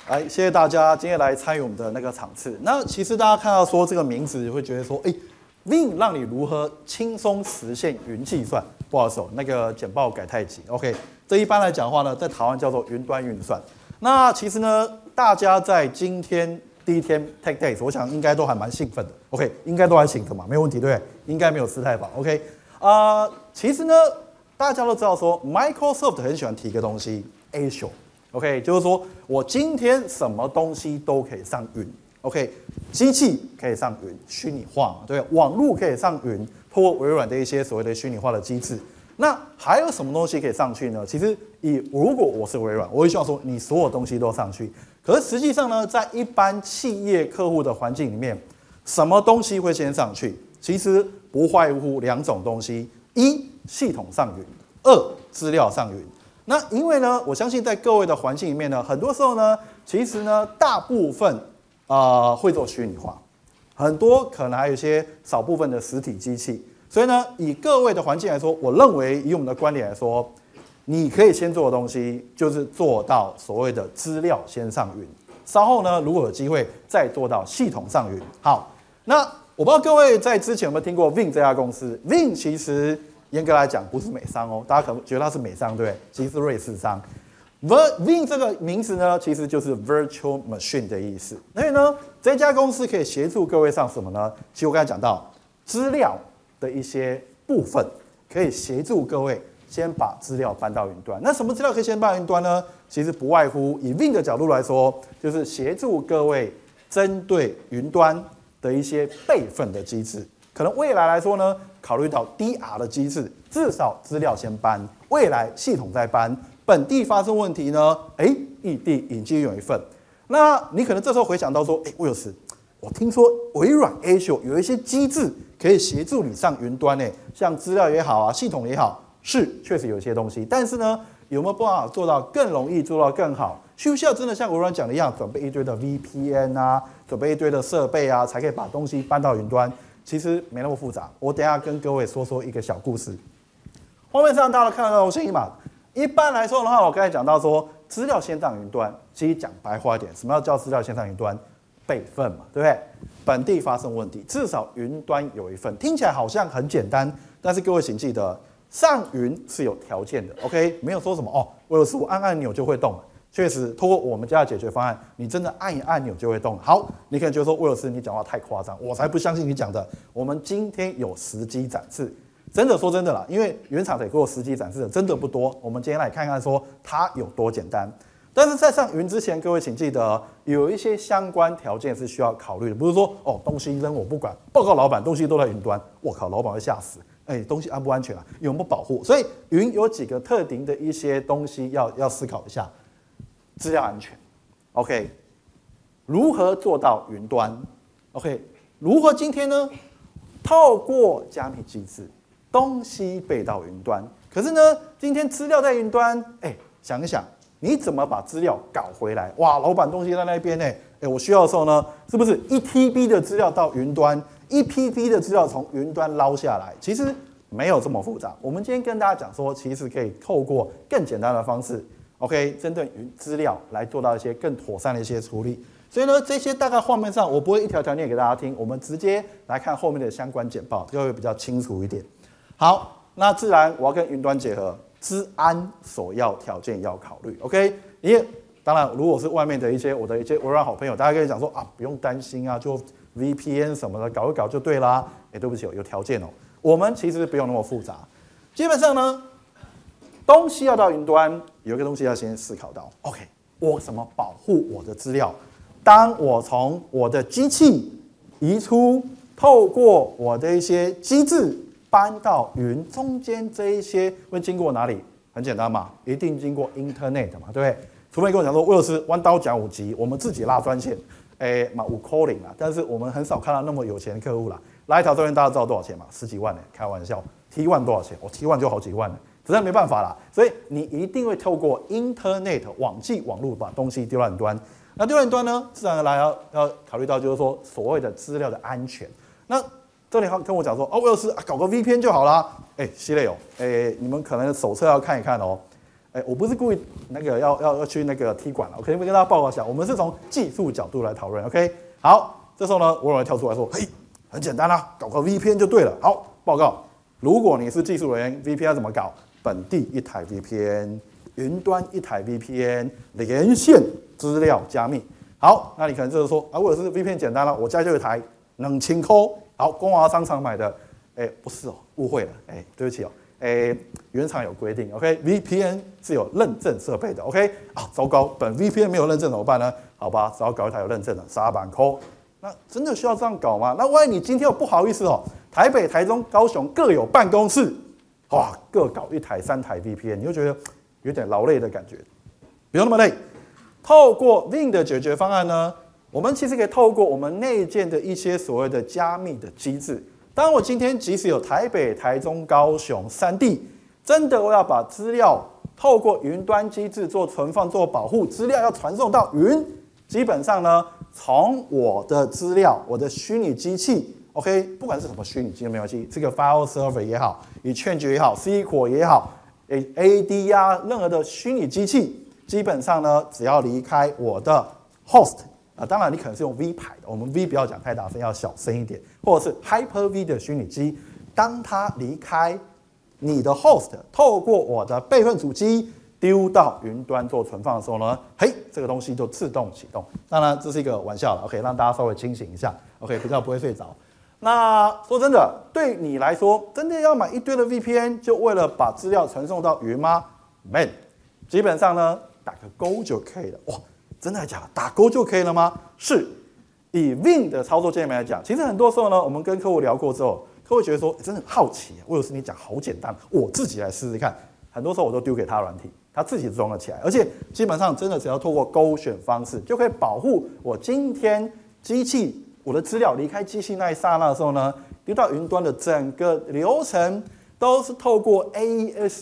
来，谢谢大家今天来参与我们的那个场次。那其实大家看到说这个名字，会觉得说，Vim 让你如何轻松实现云计算？不好意思，那个简报改太急。OK， 这一般来讲的话呢，在台湾叫做云端运算。那其实呢，大家在今天第一天 Tech Days， 我想应该都还蛮兴奋的。OK， 应该都还醒着嘛，没有问题，对不对？应该没有失态吧 ？OK， 其实呢，大家都知道说 ，Microsoft 很喜欢提一个东西 ，Azure。OK， 就是说我今天什么东西都可以上云。OK， 机器可以上云，虚拟化嘛，对不对？网络可以上云，透过微软的一些所谓的虚拟化的机制。那还有什么东西可以上去呢？其实如果我是微软，我会希望说你所有东西都上去。可是实际上呢，在一般企业客户的环境里面，什么东西会先上去？其实不外乎两种东西：一，系统上云；二，资料上云。那因为呢，我相信在各位的环境里面呢，很多时候呢，其实呢，大部分会做虚拟化，很多可能还有一些少部分的实体机器。所以呢，以各位的环境来说，我认为以我们的观点来说，你可以先做的东西就是做到所谓的资料先上云，稍后呢，如果有机会再做到系统上云。好，那我不知道各位在之前有没有听过 Vim 这家公司 ？Vim 其实严格来讲不是美商哦，大家可能觉得它是美商，对不对？其实是瑞士商。Vim 这个名字呢，其实就是 Virtual Machine 的意思。所以呢，这家公司可以协助各位上什么呢？其实我刚才讲到资料的一些部分，可以协助各位先把资料搬到云端。那什么资料可以先搬到云端呢？其实不外乎以 Vim 的角度来说，就是协助各位针对云端的一些备份的机制。可能未来来说呢，考虑到 DR 的机制，至少资料先搬，未来系统再搬。本地发生问题呢，异地引进有一份。那你可能这时候回想到说，威尔斯，我听说微软 Azure 有一些机制可以协助你上云端像资料也好啊，系统也好，是确实有一些东西。但是呢，有没有办法做到更容易，做到更好？需不需要真的像微软讲的一样，准备一堆的 VPN 啊，准备一堆的设备啊，才可以把东西搬到云端？其实没那么复杂。我等一下跟各位说一个小故事。画面上大家都看得到东西嘛？一般来说的话，我刚才讲到说，资料先上云端，其实讲白话一点，什么叫资料先上云端？备份嘛，对不对？本地发生问题，至少云端有一份，听起来好像很简单，但是各位请记得，上云是有条件的 ，OK？ 没有说什么威尔斯我按按钮就会动了。确实，通过我们家的解决方案，你真的按一按钮就会动。好，你可能觉得说威尔斯你讲话太夸张，我才不相信你讲的。我们今天有实机展示。真的说真的啦，因为原厂得给我实际展示的真的不多，我们今天来看看说它有多简单。但是在上云之前，各位请记得有一些相关条件是需要考虑的，不是说东西扔我不管，报告老板东西都在云端，我靠，老板会吓死。东西安不安全啊？有没有保护？所以云有几个特定的一些东西要思考一下，资料安全 ，OK？ 如何做到云端 ？OK？ 如何今天呢？透过加密机制。东西背到云端，可是呢，今天资料在云端，想一想，你怎么把资料搞回来？哇，老板东西在那边我需要的时候呢，是不是1TB 的资料到云端，1PB 的资料从云端捞下来？其实没有这么复杂。我们今天跟大家讲说，其实可以透过更简单的方式 ，OK， 针对云资料来做到一些更妥善的一些处理。所以呢，这些大概画面上我不会一条条念给大家听，我们直接来看后面的相关简报，就会比较清楚一点。好，那自然我要跟云端结合，资安首要条件要考虑 ，OK？ 因为当然，如果是外面的我的一些微软好朋友，大家可以讲说不用担心啊，就 VPN 什么的搞一搞就对啦。对不起有条件我们其实不用那么复杂。基本上呢，东西要到云端，有一个东西要先思考到 ，OK？ 我怎么保护我的资料？当我从我的机器移出，透过我的一些机制。搬到云中间这一些会经过哪里？很简单嘛，一定经过 Internet 嘛，对不对？除非你跟我讲说，威尔斯弯刀讲5级，我们自己拉专线，嘛5 calling 啦，但是我们很少看到那么有钱的客户啦。拉一条专线大家知道多少钱嘛？10几万开玩笑 ，T1 多少钱？T1 就好几万实在没办法啦。所以你一定会透过 Internet 网络把东西丢到云端。那丢到云端呢，自然而然要考虑到就是说所谓的资料的安全。那这里跟我讲说，威尔斯搞个 VPN 就好啦。系列你们可能手册要看一看我不是故意那个要去那个踢馆了，我肯定会跟大家报告一下，我们是从技术角度来讨论 ，OK？ 好，这时候呢，微软跳出来说，嘿，很简单啊，搞个 VPN 就对了。好，报告，如果你是技术人员 ，VPN 要怎么搞？本地一台 VPN， 云端一台 VPN， 连线资料加密。好，那你可能就是说啊，我是 VPN 简单了，我家就有一台2000块，好，光华商场买的，不是哦，误会了，对不起哦，原厂有规定 ，OK，VPN 是有认证设备的 ，OK， 啊，糟糕，本 VPN 没有认证怎么办呢？好吧，只好搞一台有认证的沙板扣。那真的需要这样搞吗？那万一你今天又不好意思哦，台北、台中、高雄各有办公室，哇，各搞1台、3台 VPN， 你就觉得有点劳累的感觉，不用那么累。透过 Vim 的解决方案呢，我们其实可以透过我们内建的一些所谓的加密的机制。当我今天即使有台北、台中、高雄3地，真的我要把资料透过云端机制做存放、做保护，资料要传送到云，基本上呢，从我的资料、我的虚拟机器 ，OK， 不管是什么虚拟机都没关系，这个 file server 也好，以 Change 也好 ，SQL 也好，AD 啊，任何的虚拟机器。基本上呢，只要离开我的 host 当然你可能是用 V 排的，我们 V 不要讲太大声，要小声一点，或者是 Hyper-V 的虚拟机，当它离开你的 host， 透过我的备份主机丢到云端做存放的时候呢，嘿，这个东西就自动启动。当然这是一个玩笑了 ，OK， 让大家稍微清醒一下 ，OK， 比较不会睡着。那说真的，对你来说，真的要买一堆的 VPN 就为了把资料传送到云吗 ？Man， 基本上呢。打个勾就可以了。哇，真的假的？打勾就可以了吗？是。以 Vim 的操作界面来讲，其实很多时候呢，我们跟客户聊过之后，客户觉得说，真的很好奇，魏老师你讲好简单，我自己来试试看。很多时候我都丢给他软体，他自己装了起来，而且基本上真的只要透过勾选方式，就可以保护我今天机器我的资料离开机器那一刹那的时候呢，丢到云端的整个流程都是透过 AES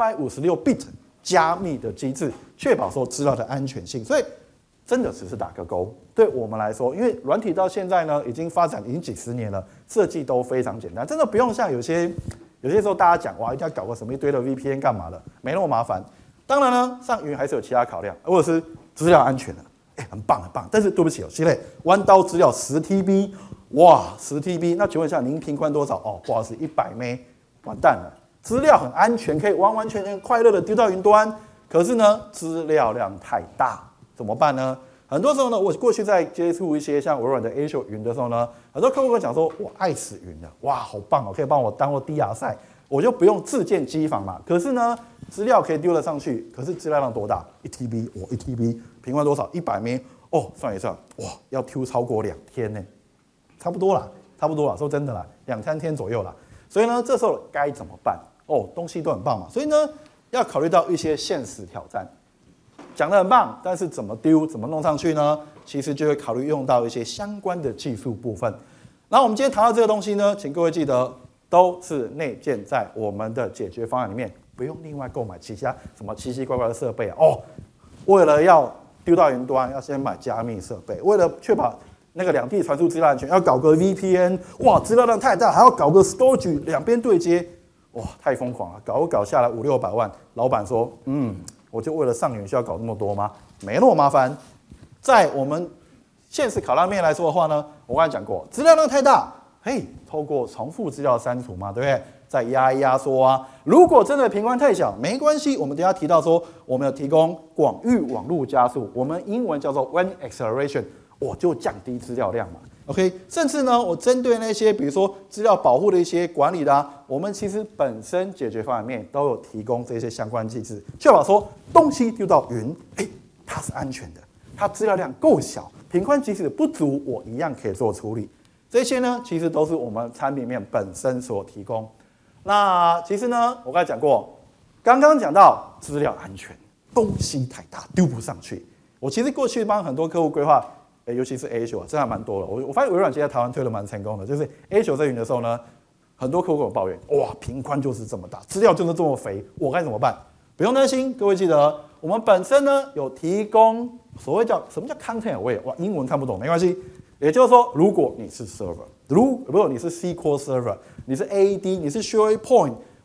256 bit 加密的机制。确保说资料的安全性，所以真的只是打个勾。对我们来说，因为软体到现在呢，已经发展已经几十年了，设计都非常简单，真的不用像有些时候大家讲哇，一定要搞个什么一堆的 VPN 干嘛的，没那么麻烦。当然呢，上云还是有其他考量，或者是资料安全的，很棒很棒。但是对不起哦，系列弯刀资料10TB， 哇，10TB， 那请问一下您频宽多少？哦，不好意思，100 MB， 完蛋了。资料很安全，可以完完全全快乐的丢到云端。可是呢，资料量太大，怎么办呢？很多时候呢，我过去在接触一些像微软的 Azure 云的时候呢，很多客户跟我讲说，我爱死云了，哇，好棒哦，可以帮我当做 DR 赛，我就不用自建机房嘛。可是呢，资料可以丢了上去，可是资料量多大？1TB， 我1TB， 频宽多少？100 MB， 哦，算一算，哇，要丢超过2天呢，差不多啦，说真的啦，2、3天左右啦。所以呢，这时候该怎么办？哦，东西都很棒嘛，所以呢，要考虑到一些现实挑战，讲得很棒，但是怎么丢、怎么弄上去呢？其实就会考虑用到一些相关的技术部分。然后我们今天谈到这个东西呢，请各位记得都是内建在我们的解决方案里面，不用另外购买其他什么奇奇怪怪的设备哦。为了要丢到云端，要先买加密设备；为了确保那个2地传输资料安全，要搞个 VPN， 哇，资料量太大，还要搞个 storage 两边对接。哇，太疯狂了！搞下来500-600万，老板说，我就为了上云需要搞那么多吗？没那么麻烦。在我们现实考量面来说的话呢，我刚才讲过，资料量太大，嘿，透过重复资料删除嘛，对不对？再压一压缩啊。如果真的频宽太小，没关系，我们等一下提到说，我们有提供广域网络加速，我们英文叫做 WAN acceleration， 我就降低资料量嘛。OK， 甚至呢，我针对那些比如说资料保护的一些管理啦，我们其实本身解决方案面都有提供这些相关机制，确保说东西丢到云，它是安全的，它资料量够小，频宽即使不足，我一样可以做处理。这些呢，其实都是我们产品面本身所提供。那其实呢，我刚才讲过，刚刚讲到资料安全，东西太大丢不上去。我其实过去帮很多客户规划。尤其是 Azure 真的还蛮多的。我发现微软其实在台湾推的蛮成功的，就是 Azure 在云的时候呢，很多客户跟我抱怨，哇，频宽就是这么大，资料就是这么肥，我该怎么办？不用担心，各位记得，我们本身呢有提供所谓叫什么叫 content aware， 哇，英文看不懂没关系。也就是说，如果你是 server， 如果你是 SQL server， 你是 AD， 你是 SharePoint，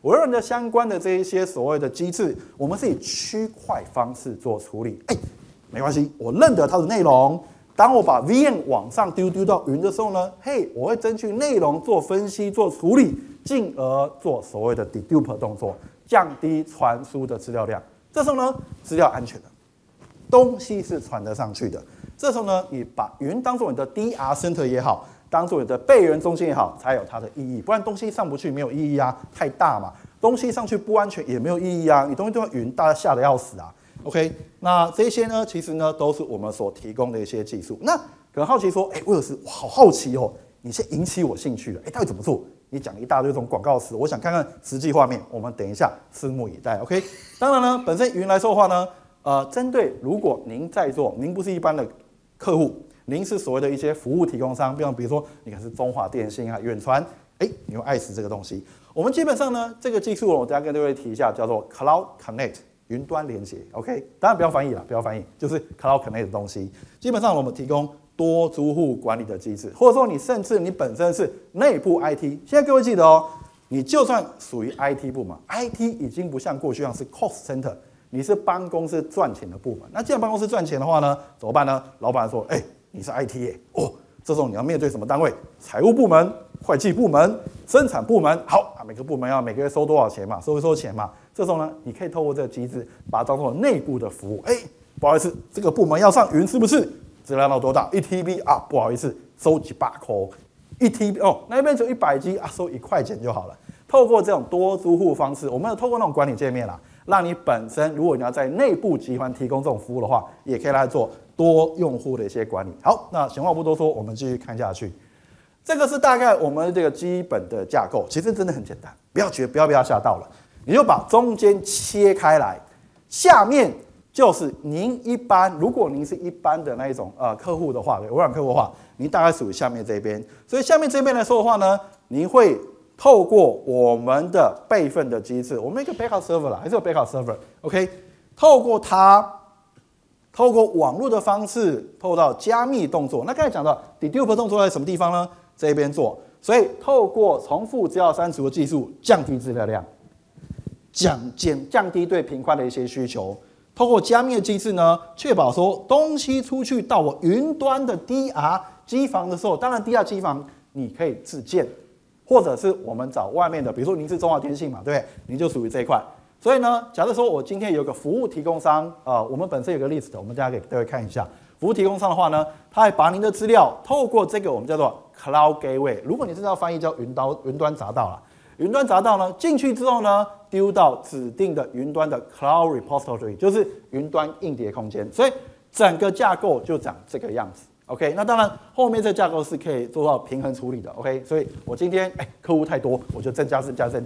微软的相关的这一些所谓的机制，我们是以区块方式做处理。没关系，我认得它的内容。当我把 VM 往上丢到云的时候呢，我会根据内容做分析、做处理，进而做所谓的 dedupe 动作，降低传输的资料量。这时候呢，资料安全了，东西是传得上去的。这时候呢，你把云当做你的 DR Center 也好，当做你的备援中心也好，才有它的意义。不然东西上不去没有意义啊，太大嘛。东西上去不安全也没有意义啊，你东西都要云，大家吓得要死啊。OK， 那这些呢，其实呢都是我们所提供的一些技术。那可能好奇说，威尔斯，我好好奇哦，你先引起我兴趣了，到底怎么做？你讲一大堆这种广告词，我想看看实际画面，我们等一下拭目以待。OK， 当然呢，本身云来说的话呢，针对如果您在做，您不是一般的客户，您是所谓的一些服务提供商，比如说你可能是中华电信啊、远传，你用爱死这个东西。我们基本上呢，这个技术我等一下跟各位提一下，叫做 Cloud Connect。云端连接 ，OK， 当然不要翻译了，不要翻译，就是 Cloud Connect 的东西。基本上我们提供多租户管理的机制，或者说你甚至你本身是内部 IT。现在各位记得哦，你就算属于 IT 部门 ，IT 已经不像过去一样是 Cost Center， 你是帮公司赚钱的部门。那既然帮公司赚钱的话呢，怎么办呢？老板说，你是 IT 耶，这种你要面对什么单位？财务部门、会计部门、生产部门。好啊，每个部门要每个月收多少钱嘛？收钱嘛。这时候呢，你可以透过这个机制，把它当做内部的服务。不好意思，这个部门要上云是不是？质量到多大？1 TB 啊，不好意思，收几把块。1 TB 哦，那边只有100 G 啊，收1块钱就好了。透过这种多租户方式，我们有透过那种管理界面啦，让你本身如果你要在内部集团提供这种服务的话，也可以来做多用户的一些管理。好，那闲话不多说，我们继续看下去。这个是大概我们这个基本的架构，其实真的很简单，不要被它吓到了。你就把中间切开来，下面就是您一般，如果您是一般的那一种客户的话，微软客户的话，您大概属于下面这边。所以下面这边来说的话呢，您会透过我们的备份的机制，我们一个 backup server 啦，还是有 backup server，OK， 透过它，透过网络的方式，透过到加密动作。那刚才讲到 dedupe 动作在什么地方呢？这边做，所以透过重复资料删除的技术，降低资料量。降低对频宽的一些需求，透过加密的机制呢，确保说东西出去到我云端的 DR 机房的时候，当然 DR 机房你可以自建，或者是我们找外面的，比如说您是中华电信嘛，对不对？您就属于这一块。所以呢，假设说我今天有个服务提供商，我们本身有个 list， 我们大家给各位看一下。服务提供商的话呢，他会把您的资料透过这个我们叫做 Cloud Gateway， 如果你是要翻译叫云端闸道啦。云端闸道呢，进去之后呢，丢到指定的云端的 Cloud Repository， 就是云端硬碟空间。所以整个架构就长这个样子。OK， 那当然后面这架构是可以做到平衡处理的。OK， 所以我今天客户太多，我就增加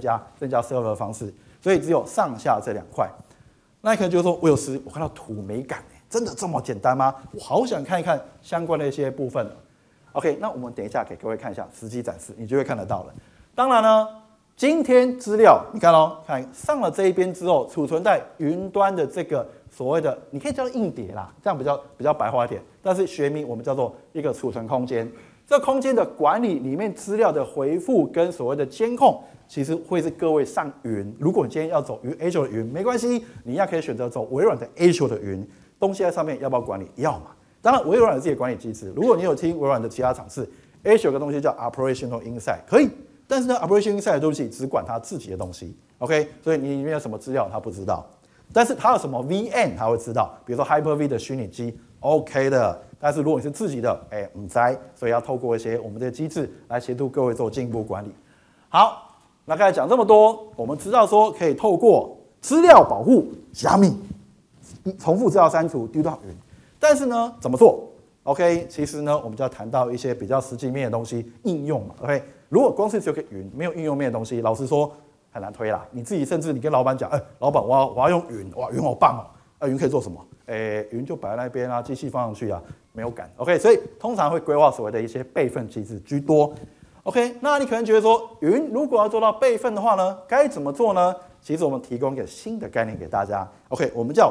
server 的方式。所以只有上下这2块。那你可能就说，威尔斯，我看到图没感，真的这么简单吗？我好想看一看相关的一些部分。OK， 那我们等一下给各位看一下实际展示，你就会看得到了。当然呢。今天资料，你看哦，看上了这一边之后，储存在云端的这个所谓的，你可以叫硬碟啦，这样比较白话一点。但是学名我们叫做一个储存空间。这空间的管理里面资料的回复跟所谓的监控，其实会是各位上云。如果你今天要走Azure 的云，没关系，你一样可以选择走微软的 Azure 的云。东西在上面要不要管理？要嘛。当然，微软有自己的管理机制。如果你有听微软的其他厂商 ，Azure 有个东西叫 Operational Insight， 可以。但是呢 ，Operation Insight 的东西只管他自己的东西 ，OK， 所以你里面有什么资料他不知道，但是他有什么 VM 他会知道，比如说 Hyper-V 的虚拟机 ，OK 的。但是如果你是自己的，不知道，所以要透过一些我们的机制来协助各位做进一步管理。好，那刚才讲这么多，我们知道说可以透过资料保护、加密、重复资料删除丢到云，但是呢，怎么做 ？OK， 其实呢，我们就要谈到一些比较实际面的东西应用嘛 ，OK。如果光是只有个云，没有应用面的东西，老实说很难推啦。你自己甚至你跟老板讲，老板我要用云，哇，云好棒哦，云可以做什么？云就摆在那边啊，机器放上去啊，没有感。OK， 所以通常会规划所谓的一些备份机制居多。OK， 那你可能觉得说，云如果要做到备份的话呢，该怎么做呢？其实我们提供一个新的概念给大家。OK， 我们叫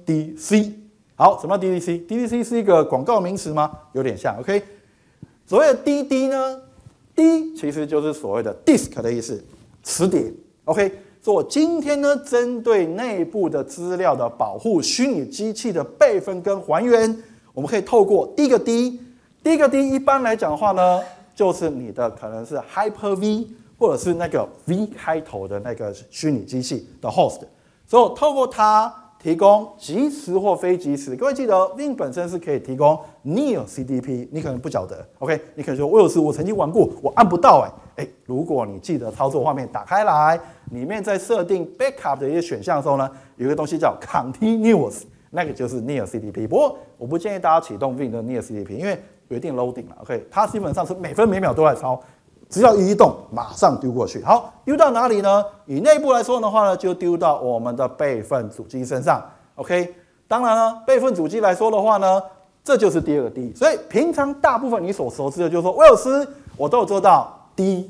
DDC。好，什么叫 DDC？DDC 是一个广告名词吗？有点像。OK， 所谓的 DD 呢？D 其实就是所谓的 disk 的意思，磁碟。OK， 做今天呢，针对内部的资料的保护、虚拟机器的备份跟还原，我们可以透过第一个 D， 第一个 D 一般来讲的话呢，就是你的可能是 Hyper-V 或者是那个 V 开头的那个虚拟机器的 host， 所以透过它提供即时或非即时。各位记得 Vim 本身是可以提供 Near CDP， 你可能不晓得 ，OK？ 你可能说威尔斯我曾经玩过，我按不到如果你记得操作画面打开来，里面在设定 backup 的一些选项的时候呢，有一个东西叫 Continuous， 那个就是 Near CDP。不过我不建议大家启动 Vim 的 Near CDP， 因为有一定 loading 了 ，OK？ 它基本上是每分每秒都在抄。只要一移动，马上丢过去。好，丢到哪里呢？以内部来说的话呢，就丢到我们的备份主机身上。OK， 当然了，备份主机来说的话呢，这就是第二个 D。所以平常大部分你所熟知的，就是说威尔斯我都有做到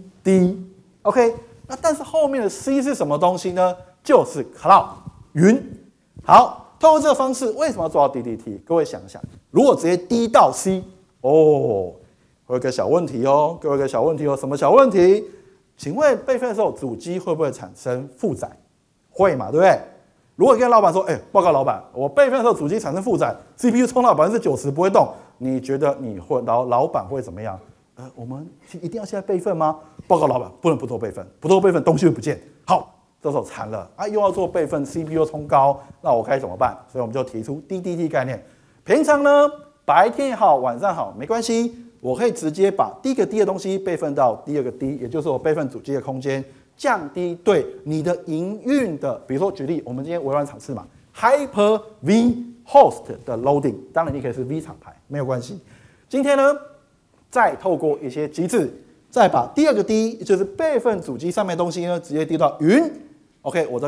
D。OK， 那但是后面的 C 是什么东西呢？就是 Cloud 云。好，透过这个方式，为什么要做到 DDT？ 各位想想，如果直接 D 到 C， 会有个小问题哦，各位有个小问题哦，什么小问题？请问备份的时候，主机会不会产生负载？会嘛，对不对？如果跟老板说，报告老板，我备份的时候主机产生负载 ，CPU 充到90%不会动，你觉得你会老板会怎么样？我们一定要现在备份吗？报告老板，不能不做备份，不做备份东西会不见。好，这时候惨了啊，又要做备份 ，CPU 冲高，那我该怎么办？所以我们就提出 DDT 概念。平常呢，白天也好，晚上好，没关系。我可以直接把第一个 D 的东西备份到第二个 D， 也就是我备份主机的空间，降低对你的营运的，比如说举例，我们今天微软场次嘛 ，Hyper-V Host 的 loading， 当然你可以是 V 厂牌，没有关系。今天呢，再透过一些机制，再把第二个 D， 也就是备份主机上面的东西呢，直接丢到云。OK， 我的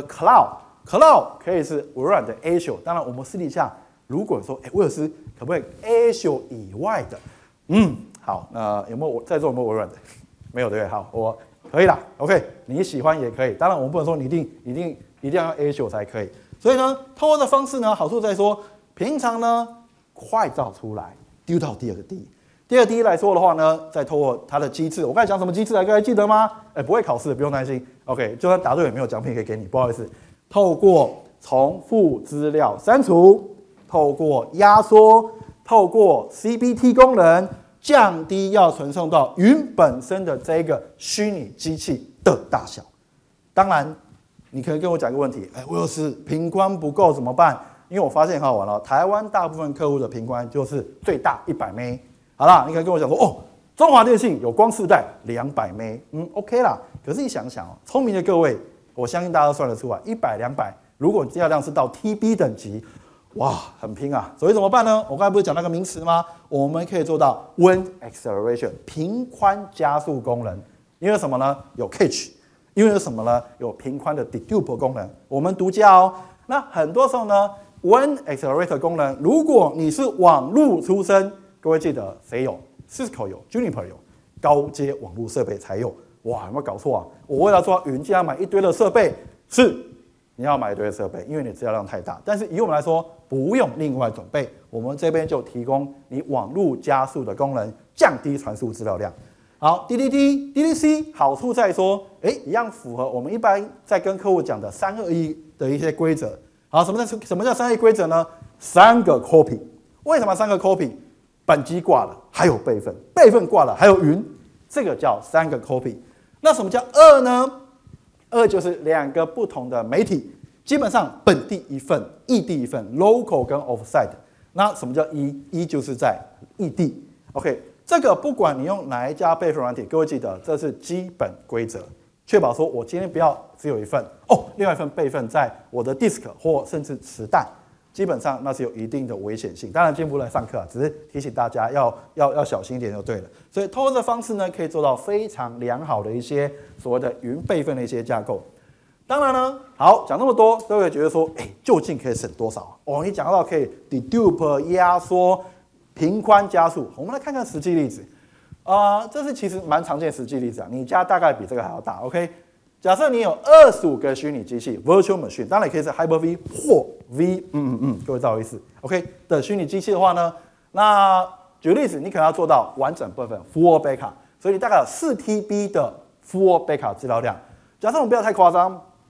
Cloud 可以是微软的 Azure， 当然我们私底下如果说，威尔斯可不可以 Azure 以外的？好，那有没有在座有没有微软的？没有对不对？好，我可以啦。OK， 你喜欢也可以。当然，我们不能说你一定要用 Azure 才可以。所以呢，透过的方式呢，好处在说，平常呢快照出来，丢到第二个 D。第二个 D 来说的话呢，再透过它的机制，我刚才讲什么机制来？各位记得吗？不会考试的不用担心。OK， 就算答对也没有奖品可以给你，不好意思。透过重复资料删除，透过压缩，透过 CBT 功能。降低要传送到云本身的这个虚拟机器的大小。当然，你可以跟我讲一个问题，威尔斯频宽不够怎么办？因为我发现很好玩了，台湾大部分客户的频宽就是最大100M。好啦，你可以跟我讲说，中华电信有光世代200M， OK 啦。可是你想想聪明的各位，我相信大家都算得出来，100、200，如果资料量是到 TB 等级。哇，很拼啊！所以怎么办呢？我刚才不是讲那个名词吗？我们可以做到 WAN acceleration 频宽加速功能。因为什么呢？有 cache， 因为有什么呢？有频宽的 dedupe 功能，我们独家哦。那很多时候呢 ，WAN accelerator 功能，如果你是网路出身，各位记得谁有 ？Cisco 有 ，Juniper 有，高阶网路设备才有。哇，有没有搞错啊？我为了做云，竟然买一堆的设备，是。你要买一堆设备，因为你资料量太大。但是以我们来说，不用另外准备，我们这边就提供你网路加速的功能，降低传输资料量。好 ，DDT、DDC 好处在说，一样符合我们一般在跟客户讲的321的一些规则。好，什么叫321规则呢？3个 copy。为什么3个 copy？ 本机挂了，还有备份，备份挂了，还有云，这个叫3个 copy。那什么叫2呢？2就是2个不同的媒体，基本上本地一份，异地一份 ，local 跟 offsite。那什么叫1？1就是在异地。OK， 这个不管你用哪一家备份软体，各位记得这是基本规则，确保说我今天不要只有一份另外一份备份在我的 disk 或甚至磁带，基本上那是有一定的危险性。当然今天不来上课只是提醒大家要小心一点就对了。所以透过这方式呢，可以做到非常良好的一些所谓的云备份的一些架构。当然呢，好讲那么多，各位觉得说，究竟可以省多少？你讲到可以 dedupe 压缩、频宽加速，我们来看看实际例子。这是其实蛮常见的实际例子啊。你家大概比这个还要大 ，OK？ 假设你有25个虚拟机器 （virtual machine）， 当然也可以是 Hyper-V 或 V， 各位不好意思 ，OK 的虚拟机器的话呢，那举个例子，你可能要做到完整部分 Full Backup， 所以你大概有4TB 的 Full Backup 资料量。假设我们不要太夸张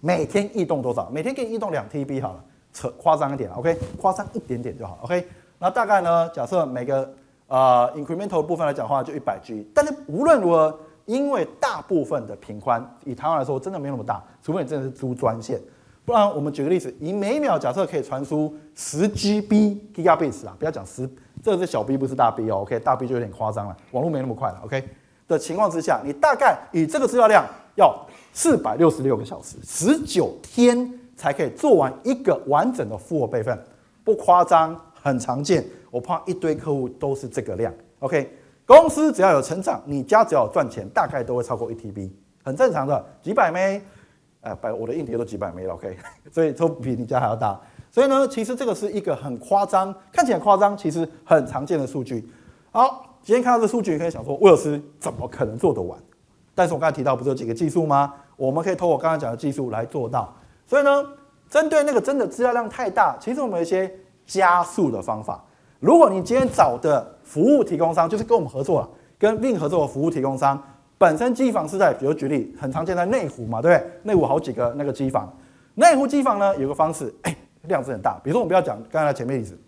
每天异动多少？每天给你异动2TB 好了，夸张一点 ，OK， 夸张一点点就好 ，OK。那大概呢，假设每个incremental 部分来讲的话，就100G。但是无论如何，因为大部分的频宽以台湾来说，真的没有那么大，除非你真的是租专线，不然我们举个例子，以每秒假设可以传输10GB gigabits 啊，不要讲10，这个是小 B 不是大 B 哦 ，OK， 大 B 就有点夸张了，网络没那么快了 ，OK 的情况之下，你大概以这个资料量要466个小时，19天才可以做完一个完整的复活备份，不夸张，很常见。我碰到一堆客户都是这个量 ，OK。公司只要有成长，你家只要有赚钱，大概都会超过1TB， 很正常的，几百枚，我的硬碟都几百枚了 ，OK， 所以都比你家还要大。所以呢，其实这个是一个很夸张，看起来夸张，其实很常见的数据。好，今天看到这数据，你可以想说，威尔斯怎么可能做得完？但是我刚才提到不是有几个技术吗？我们可以透过刚才讲的技术来做到。所以呢，针对那个真的资料量太大，其实我们有一些加速的方法。如果你今天找的服务提供商就是跟我们合作了，跟 Win 合作的服务提供商，本身机房是在，比如举例，很常见在内湖嘛，对不对？内湖好几个那个机房，内湖机房呢有个方式，量是很大。比如说我们不要讲刚才前面例子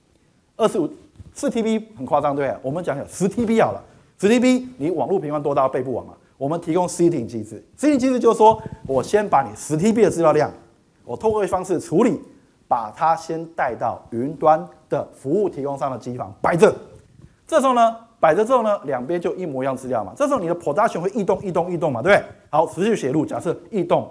，4TB 很夸张，对不对？我们讲10TB 好了，10TB 你网络频宽多大备不完嘛？我们提供 seeding 机制，seeding 机制就是说我先把你10TB 的资料量，我透过一个方式处理。把它先带到云端的服务提供商的机房摆着，这时候呢，摆着之后呢，两边就一模一样资料嘛。这时候你的 production 会异动嘛，对不对？好，持续写入，假设异动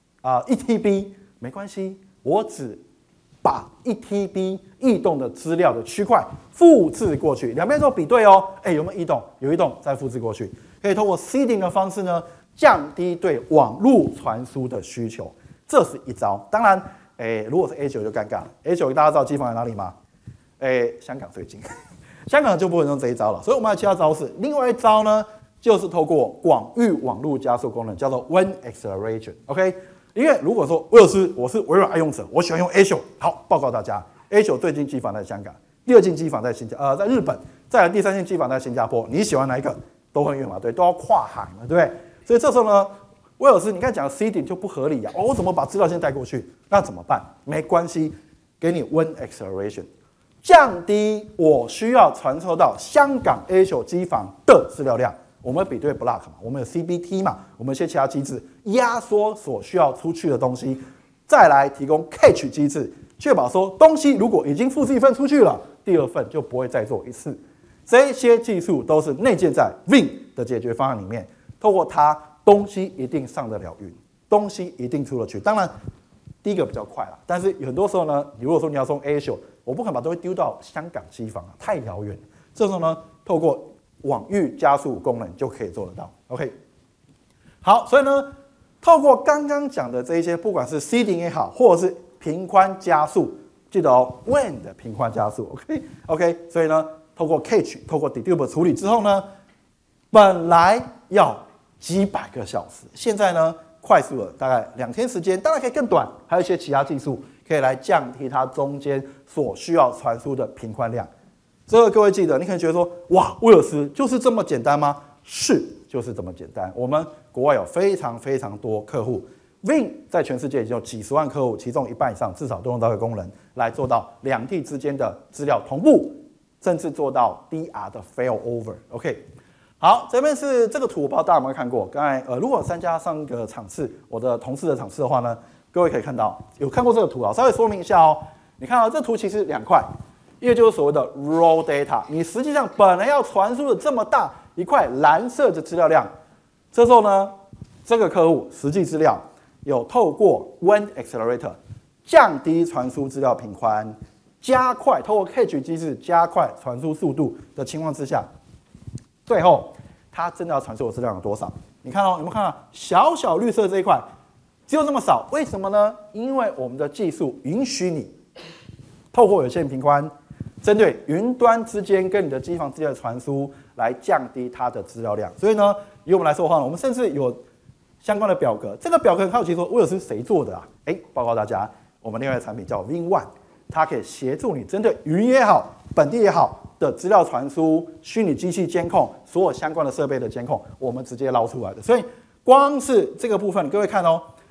1TB 没关系，我只把1TB 异动的资料的区块复制过去，两边做比对哦。有没有异动？有异动，再复制过去，可以通过 seeding 的方式呢，降低对网络传输的需求，这是一招。当然。如果是 A9 就尴尬了。A9 大家知道机房在哪里吗？香港最近，香港就不能用这一招了。所以我们还有其他招式。另外一招呢，就是透过广域网络加速功能，叫做 WAN acceleration。OK， 因为如果说威尔斯我是微软爱用者，我喜欢用 A9， 好，报告大家 ，A9 最近机房在香港，第二进机房在在日本，再来第三进机房在新加坡。你喜欢哪一个？都很远嘛，对，都要跨海嘛，对不对？所以这时候呢。威尔斯，你刚才讲的 seeding 就不合理啊！我怎么把资料先带过去？那怎么办？没关系，给你 WAN acceleration， 降低我需要传输到香港 A9 机房的资料量。我们比对 block 嘛，我们有 CBT 嘛，我们一些其他机制压缩所需要出去的东西，再来提供 cache 机制，确保说东西如果已经复制一份出去了，第二份就不会再做一次。这些技术都是内建在 Win 的解决方案里面，透过它。东西一定上得了云，东西一定出得去。当然，第一个比较快啦，但是很多时候呢，如果说你要送 A9， 我不可能把东西丢到香港机房啊，太遥远。这时候呢，透过网域加速功能就可以做得到。OK， 好，所以呢，透过刚刚讲的这一些，不管是 seeding 也好，或者是频宽加速，记得哦 ，WAN 的频宽加速。OK， 所以呢，透过 cache， 透过 dedupe 处理之后呢，本来要几百个小时，现在呢快速了，大概2天时间，当然可以更短，还有一些其他技术可以来降低它中间所需要传输的频宽量。这个各位记得，你可能觉得说，哇，威尔斯就是这么简单吗？是，就是这么简单。我们国外有非常非常多客户 ，Win 在全世界已经有几十万客户，其中一半以上至少都用到这个功能来做到两地之间的资料同步，甚至做到 DR 的 failover。OK。好，这边是这个图，我不知道大家有没有看过。刚才如果参加上个场次，我的同事的场次的话呢，各位可以看到，有看过这个图啊，稍微说明一下哦。你看到这图其实2块，一个就是所谓的 raw data， 你实际上本来要传输的这么大一块蓝色的资料量，这时候呢，这个客户实际资料有透过 WAN accelerator 降低传输资料频宽，加快透过 cache 机制加快传输速度的情况之下。最后，它真的要传输的资料有多少？你看哦，有没有看到小小绿色这一块，只有这么少？为什么呢？因为我们的技术允许你透过有线频宽，针对云端之间跟你的机房之间的传输，来降低它的资料量。所以呢，以我们来说的话呢，我们甚至有相关的表格。这个表格很好奇说，威尔斯谁做的啊？报告大家，我们另外的产品叫 Win1， 它可以协助你针对云也好，本地也好。的资料传输、虚拟机器监控、所有相关的设备的监控，我们直接捞出来的。所以光是这个部分，各位看哦，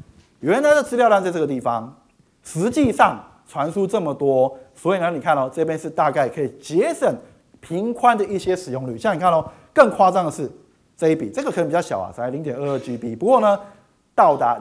原来的资料量在这个地方，实际上传输这么多，所以呢，你看哦，这边是大概可以节省频宽的一些使用率。像你看哦，更夸张的是这一笔，这个可能比较小啊，才0.22 GB， 不过呢，到达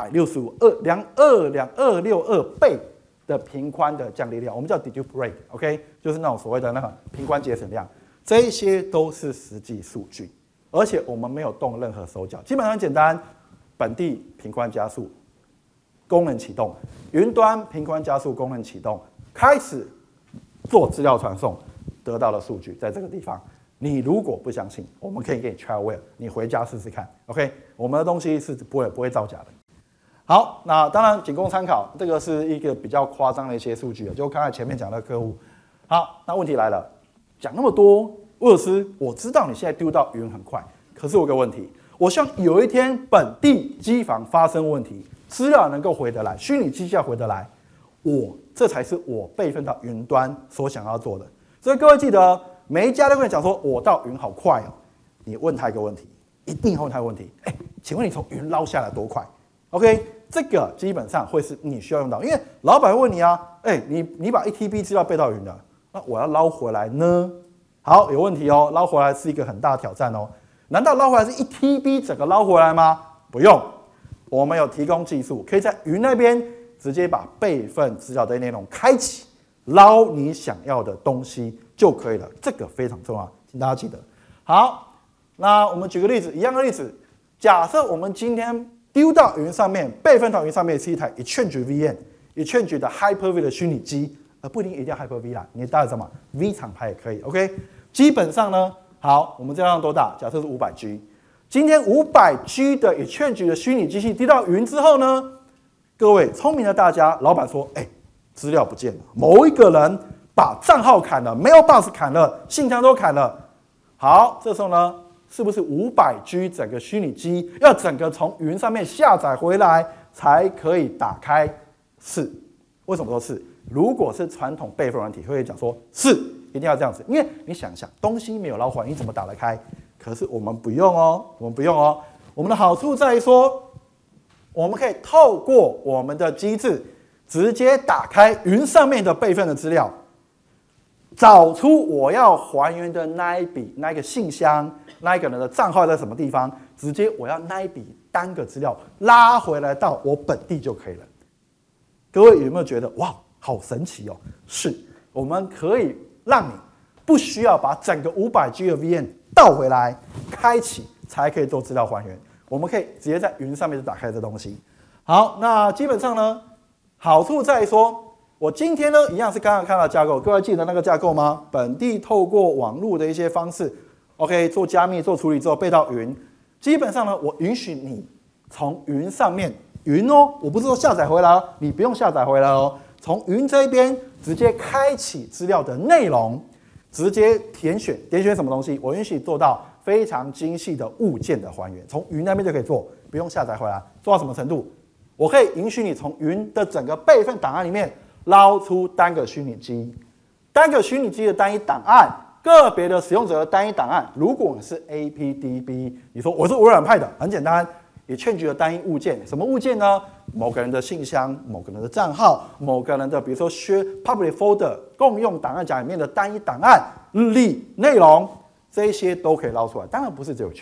262倍的频宽的降低量，我们叫 dedupe rate，OK， 就是那种所谓的那个频宽节省量，这些都是实际数据，而且我们没有动任何手脚，基本上很简单，本地频宽加速。功能启动，云端频宽加速功能启动，开始做资料传送，得到的数据在这个地方。你如果不相信，我们可以给你 trial， 你回家试试看。OK， 我们的东西是不会造假的。好，那当然仅供参考，这个是一个比较夸张的一些数据，就刚才前面讲的客户。好，那问题来了，讲那么多，威尔斯，我知道你现在丢到云很快，可是我有个问题，我希望有一天本地机房发生问题。资料能够回得来，虚拟机要回得来，这才是我备份到云端所想要做的。所以各位记得，每一家都跟你讲说，我到云好快哦。你问他一个问题，一定问他一个问题，请问你从云捞下来多快 ？OK， 这个基本上会是你需要用到，因为老板会问你啊，你把 1TB 资料备到云了，那我要捞回来呢？好，有问题哦，捞回来是一个很大的挑战哦。难道捞回来是1TB 整个捞回来吗？不用。我们有提供技术，可以在云那边直接把备份资料的内容开启，捞你想要的东西就可以了。这个非常重要，请大家记得。好，那我们举个例子，一样的例子，假设我们今天丢到云上面，备份到云上面是一台 Exchange VM、Exchange 的 Hyper-V 的虚拟机，不一定要 Hyper-V 啦，你大概什么 V 厂牌也可以。OK， 基本上呢，好，我们这样多大？假设是500G。今天500G 的 Exchange 的虚拟机器丢到云之后呢，各位聪明的大家，老板说，资料不见了，某一个人把账号砍了，mailbox 砍了，信箱都砍了。好，这时候呢，是不是500G 整个虚拟机要整个从云上面下载回来才可以打开？是，为什么说是？如果是传统备份软体，会讲说是一定要这样子，因为你想想，东西没有捞回来，你怎么打得开？可是我们不用哦，我们的好处在于说，我们可以透过我们的机制，直接打开云上面的备份的资料，找出我要还原的那一个信箱，那一个人的账号在什么地方，直接我要那一笔单个资料拉回来到我本地就可以了。各位有没有觉得哇，好神奇哦？是，我们可以让你不需要把整个500G 的 VM 倒回来，开启才可以做资料还原。我们可以直接在云上面就打开这东西。好，那基本上呢，好处在于说，我今天呢一样是刚刚看到架构，各位记得那个架构吗？本地透过网络的一些方式 ，OK， 做加密、做处理之后备到云。基本上呢，我允许你从云上面，云哦，我不是说下载回来哦，你不用下载回来哦，从云这边直接开启资料的内容。直接点选什么东西，我允许做到非常精细的物件的还原，从云那边就可以做，不用下载回来。做到什么程度？我可以允许你从云的整个备份档案里面捞出单个虚拟机的单一档案，个别的使用者的单一档案。如果你是 APDB， 你说我是微软派的，很简单。也change了单一物件，什么物件呢？某个人的信箱、某个人的账号、某个人的，比如说 share public folder 共用档案夹里面的单一档案、日历、内容，这一些都可以捞出来。当然不是只有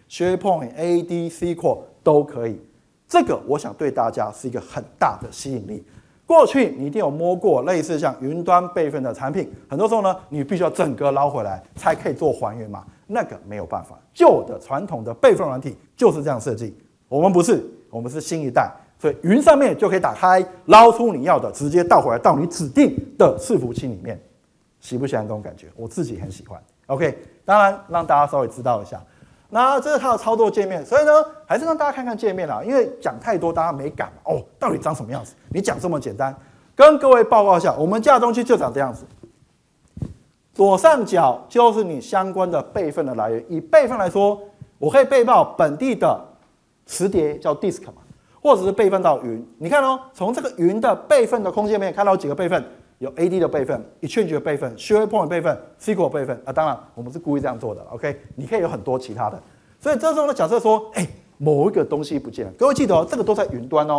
change、SharePoint、AD、SQL 都可以。这个我想对大家是一个很大的吸引力。过去你一定有摸过类似像云端备份的产品，很多时候呢，你必须要整个捞回来才可以做还原嘛，那个没有办法。旧的传统的备份软体就是这样设计。我们不是，我们是新一代，所以云上面就可以打开，捞出你要的，直接倒回来到你指定的伺服器里面。喜不喜欢这种感觉？我自己很喜欢。OK， 当然让大家稍微知道一下。那这是它的操作界面，所以呢，还是让大家看看界面啦，因为讲太多大家没感哦，到底长什么样子？你讲这么简单，跟各位报告一下，我们家的东西就长这样子。左上角就是你相关的备份的来源，以备份来说，我可以备报本地的磁碟叫 disk 嘛，或者是备份到云。你看哦，从这个云的备份的空间里面看到几个备份，有 AD 的备份、Exchange 的备份、SharePoint 的备份、SQL 备份啊。当然，我们是故意这样做的 ，OK？ 你可以有很多其他的。所以这时候呢，假设说，某一个东西不见了，各位记得哦，这个都在云端哦。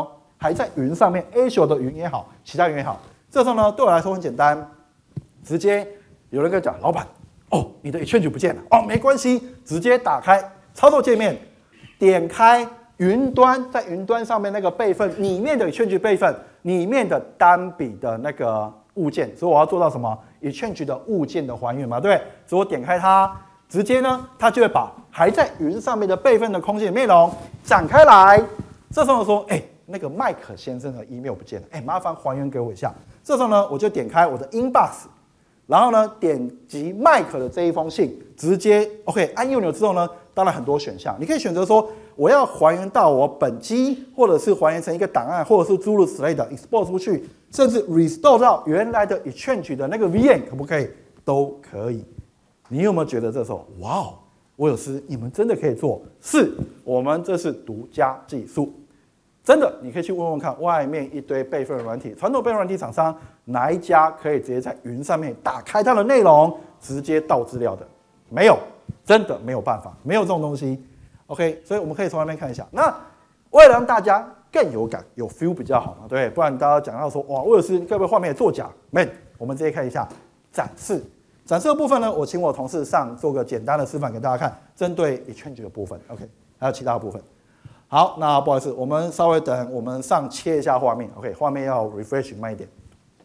还在云上面 ，Azure 的云也好，其他云也好，这时候呢，对我来说很简单，直接有人跟我讲，老板，哦，你的 Exchange 不见了，哦，没关系，直接打开操作界面，点开云端，在云端上面那个备份里面的 Exchange 备份里面的单笔的那个物件，所以我要做到什么 ？Exchange 的物件的还原嘛，对不对？所以我点开它，直接呢，它就会把还在云上面的备份的空间内容展开来。这时候说，那个麦克先生的 email 不见了，麻烦还原给我一下。这时候呢，我就点开我的 inbox， 然后呢，点击麦克的这一封信，直接 OK 按右钮之后呢，当然很多选项，你可以选择说我要还原到我本机，或者是还原成一个档案，或者是诸如此类的 export 出去，甚至 restore 到原来的 Exchange 的那个 VM 可不可以？都可以。你有没有觉得这时候，哇哦，威尔斯，你们真的可以做？是我们这是独家技术。真的，你可以去问问看，外面一堆备份软体，传统备份软体厂商哪一家可以直接在云上面打开它的内容，直接倒资料的？没有，真的没有办法，没有这种东西。OK， 所以我们可以从外面看一下。那为了让大家更有感、有 feel 比较好嘛，对不对？不然大家讲到说，哇，威尔斯会不会画面作假？没，我们直接看一下展示。展示的部分呢，我请我同事上做个简单的示范给大家看，针对 Exchange 的部分 ，OK， 还有其他的部分。好，那不好意思，我们稍微等，我们上切一下画面 ，OK， 画面要 refresh 慢一点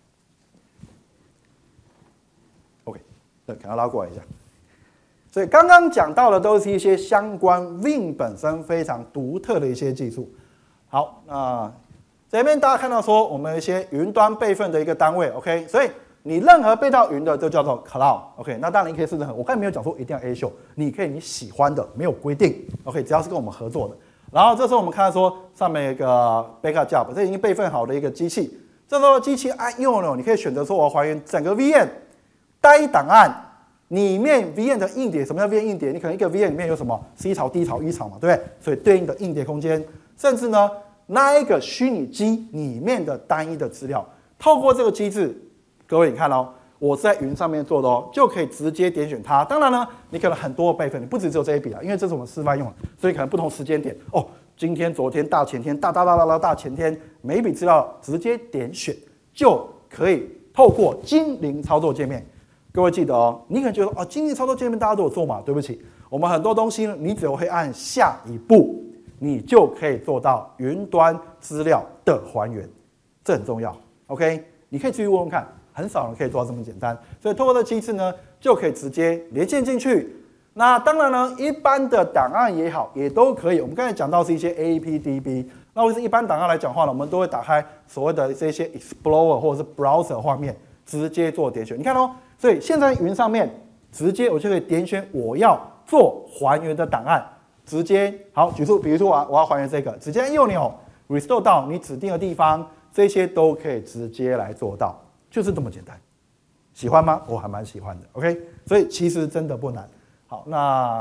，OK， 对，可能拉过来一下。所以刚刚讲到的都是一些相关 Vim 本身非常独特的一些技术。好，那这边大家看到说，我们有一些云端备份的一个单位 ，OK， 所以你任何备到云的就叫做 Cloud，OK， 那当然你可以设置很，我刚才没有讲说一定要 Azure， 你可以你喜欢的，没有规定 ，OK， 只要是跟我们合作的。然后这时候我们看到说上面有一个 Backup Job， 这已经备份好的一个机器。这时候机器按右钮，你可以选择说我要还原整个 VM 单一档案里面 VM 的硬碟。什么叫 VM 硬碟？你可能一个 VM 里面有什么 C 槽、D 槽、E 槽嘛，对不对？所以对应的硬碟空间，甚至呢那一个虚拟机里面的单一的资料，透过这个机制，各位你看哦。我是在云上面做的哦，就可以直接点选它。当然呢，你可能很多的备份，你不只有这一笔啊，因为这是我们示范用的，所以可能不同时间点哦，今天、昨天、大前天、大前天，每一笔资料直接点选就可以透过精灵操作界面。各位记得哦，你可能觉得哦，精灵操作界面大家都有做嘛？对不起，我们很多东西呢，你只会按下一步，你就可以做到云端资料的还原，这很重要。OK， 你可以继续问问看。很少人可以做到这么简单，所以透过这机制呢，就可以直接连线进去。那当然呢，一般的档案也好，也都可以。我们刚才讲到是一些 APDB， 那或是一般档案来讲话呢，我们都会打开所谓的这些 Explorer 或者是 Browser 画面，直接做点选。你看哦，所以现在云上面直接我就可以点选我要做还原的档案，直接好，比如说我要还原这个，直接按右钮 Restore 到你指定的地方，这些都可以直接来做到。就是这么简单，喜欢吗？我还蛮喜欢的 ，OK， 所以其实真的不难。好，那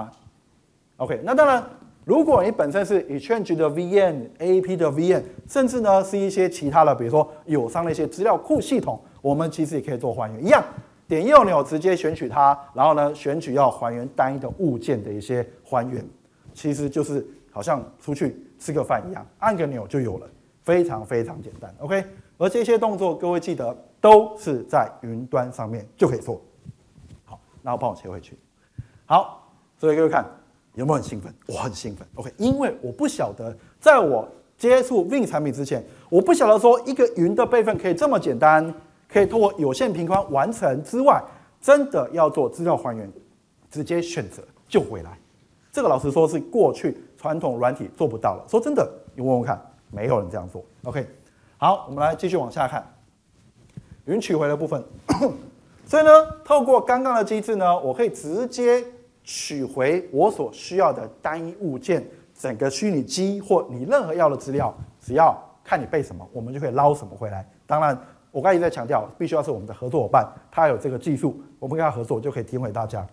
OK， 那当然，如果你本身是 Exchange 的 VM、AP 的 VM， 甚至呢是一些其他的，比如说友商的一些资料库系统，我们其实也可以做还原，一样，点右钮直接选取它，然后呢选取要还原单一的物件的一些还原，其实就是好像出去吃个饭一样，按个钮就有了，非常非常简单 ，OK。而这些动作，各位记得都是在云端上面就可以做。好，那我帮我切回去。好，所以各位看有没有很兴奋？我很兴奋 ，OK， 因为我不晓得，在我接触 Vim 产品之前，我不晓得说一个云的备份可以这么简单，可以透过有线频宽完成之外，真的要做资料还原，直接选择就回来。这个老实说是过去传统软体做不到了。说真的，你问问看，没有人这样做 ，OK。好，我们来继续往下看云取回的部分。所以呢，透过刚刚的机制呢，我可以直接取回我所需要的单一物件，整个虚拟机或你任何要的资料，只要看你备什么，我们就可以捞什么回来。当然，我刚才一直在强调，必须要是我们的合作伙伴，他有这个技术，我们跟他合作就可以提供给大家。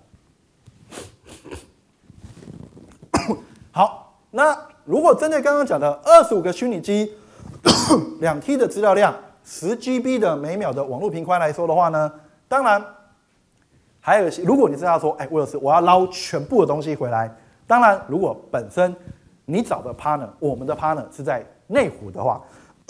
好，那如果针对刚刚讲的25个虚拟机，2T 的资料量，10GB 的每秒的网络频宽来说的话呢，当然还有一些，如果你知道说，威尔斯我要捞全部的东西回来，当然如果本身你找的 partner， 我们的 partner 是在内湖的话，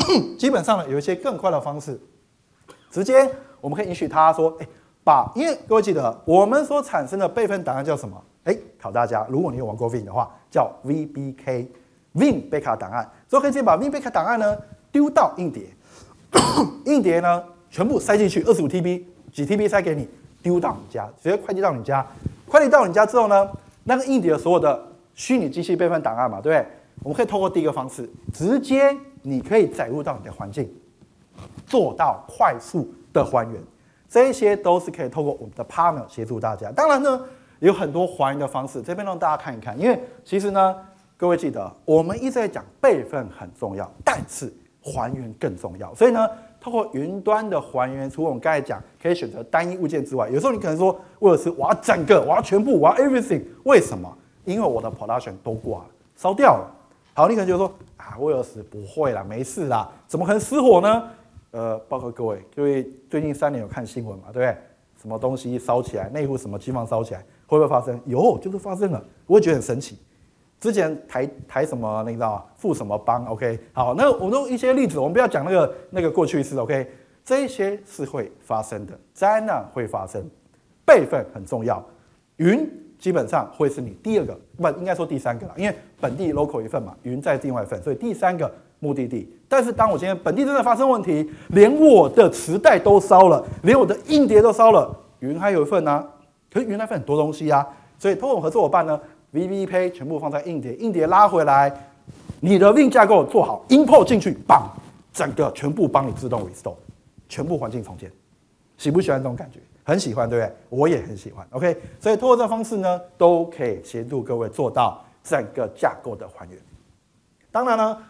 基本上呢，有一些更快的方式，直接我们可以允许他说，因为各位记得，我们所产生的备份档案叫什么？考大家，如果你有玩过 Vim 的话，叫 VBK。Vim 贝卡档案，所以可以直接把 Vim 贝卡档案呢丢到硬碟，硬碟呢全部塞进去，25 TB 几 TB 塞给你，丢到你家，直接快递到你家。快递到你家之后呢，那个硬碟所有的虚拟机器备份档案嘛，对不对？我们可以透过第一个方式，直接你可以载入到你的环境，做到快速的还原。这些都是可以透过我们的 partner 协助大家。当然呢，有很多还原的方式，这边让大家看一看。因为其实呢，各位记得，我们一直在讲备份很重要，但是还原更重要。所以呢，透过云端的还原，除了我们刚才讲可以选择单一物件之外，有时候你可能说，为了是我要整个，我要全部，我要 everything， 为什么？因为我的 production 都挂了，烧掉了。好，你可能就说威尔斯不会啦，没事啦，怎么可能失火呢？报告各位最近3年有看新闻嘛，对不对？什么东西烧起来，内湖什么机房烧起来，会不会发生？有，就是发生了，我会觉得很神奇。之前台什么，你知道吗？富什么帮 ？OK， 好，那我们用一些例子，我们不要讲那个过去式 ，OK， 这些是会发生的，灾难会发生，备份很重要，云基本上会是你第二个，不应该说第三个啦，因为本地 local 一份嘛，云在另外一份，所以第三个目的地。但是当我今天本地真的发生问题，连我的磁带都烧了，连我的硬碟都烧了，云还有一份啊，可是云那份很多东西啊，所以通过合作伙伴呢 ，VBK 全部放在硬碟，硬碟拉回来，你的 Vim 架构做好 ，import 进去，棒，整个全部帮你自动 restore， 全部环境重建，喜不喜欢这种感觉？很喜欢，对不对？我也很喜欢。OK， 所以通过这方式呢，都可以协助各位做到整个架构的还原。当然呢，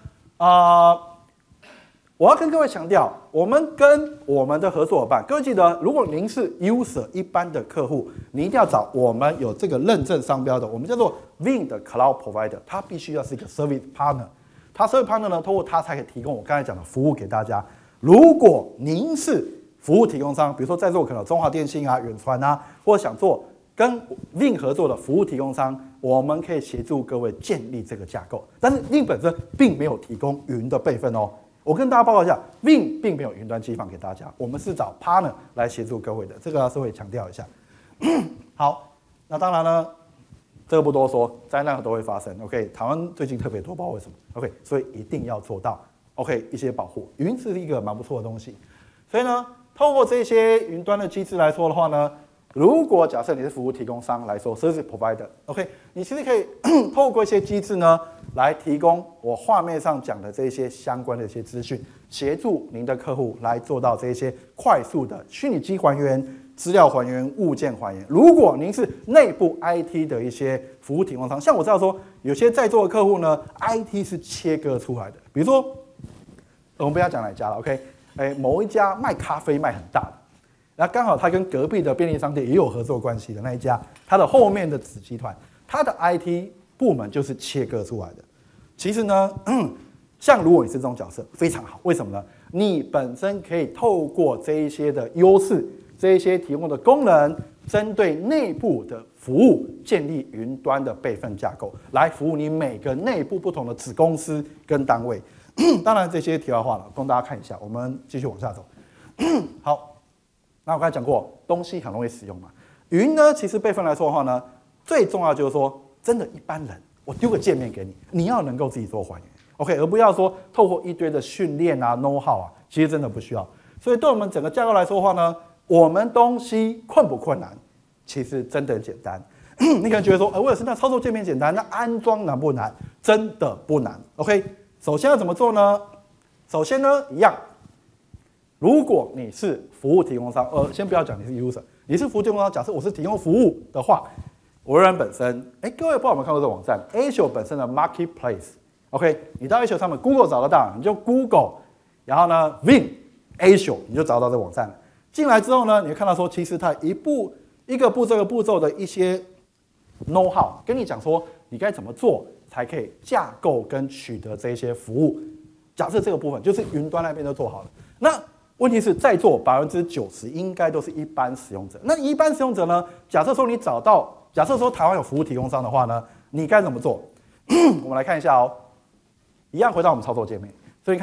我要跟各位强调，我们跟我们的合作伙伴，各位记得，如果您是 user 一般的客户，你一定要找我们有这个认证商标的，我们叫做 Vim 的 Cloud Provider， 它必须要是一个 Service Partner。它 Service Partner 呢，通过它才可以提供我刚才讲的服务给大家。如果您是服务提供商，比如说在座可能有中华电信啊、远传啊，或者想做跟 Vim 合作的服务提供商，我们可以协助各位建立这个架构。但是 Vim 本身并没有提供云的备份哦。我跟大家报告一下 ，Vim 并没有云端机房给大家，我们是找 partner 来协助各位的，这个是会强调一下。好，那当然呢，这个不多说，灾难都会发生。OK， 台湾最近特别多，不知道为什么。OK， 所以一定要做到 OK 一些保护。云是一个蛮不错的东西，所以呢，透过这些云端的机制来说的话呢，如果假设你是服务提供商来说 ，service provider，OK， 你其实可以透过一些机制呢，来提供我画面上讲的这些相关的一些资讯，协助您的客户来做到这些快速的虚拟机还原、资料还原、物件还原。如果您是内部 IT 的一些服务提供商，像我知道说，有些在座的客户呢 ，IT 是切割出来的，比如说，我们不要讲哪一家了 ，OK， 某一家卖咖啡卖很大的。那刚好他跟隔壁的便利商店也有合作关系的那一家，他的后面的子集团，他的 IT 部门就是切割出来的。其实呢，像如果你是这种角色，非常好。为什么呢？你本身可以透过这一些的优势，这一些提供的功能，针对内部的服务，建立云端的备份架构，来服务你每个内部不同的子公司跟单位。当然这些题外话了，供大家看一下。我们继续往下走。好。那我刚才讲过，东西很容易使用嘛。云呢，其实备份来说的话呢，最重要就是说，真的一般人，我丢个界面给你，你要能够自己做还原 ，OK， 而不要说透过一堆的训练啊、know how 啊，其实真的不需要。所以对我们整个架构来说的话呢，我们东西困不困难？其实真的很简单。你可能觉得说，威尔斯那操作界面简单，那安装难不难？真的不难。OK， 首先要怎么做呢？首先呢，一样。如果你是服务提供商，先不要讲你是 user， 你是服务提供商，假设我是提供服务的话，微软本身，各位不知道有没有看过这个网站 ，Azure 本身的 Marketplace，OK， 你到 Azure 上面 Google 找得到，你就 Google， 然后呢 Vim Azure 你就找到这个网站了。进来之后呢，你会看到说，其实它一个步骤的一些 know how， 跟你讲说你该怎么做才可以架构跟取得这些服务。假设这个部分就是云端那边都做好了，那问题是，在座90%应该都是一般使用者。那一般使用者呢？假设说你找到，假设说台湾有服务提供商的话呢，你该怎么做？我们来看一下哦。一样回到我们操作界面，所以你看哦，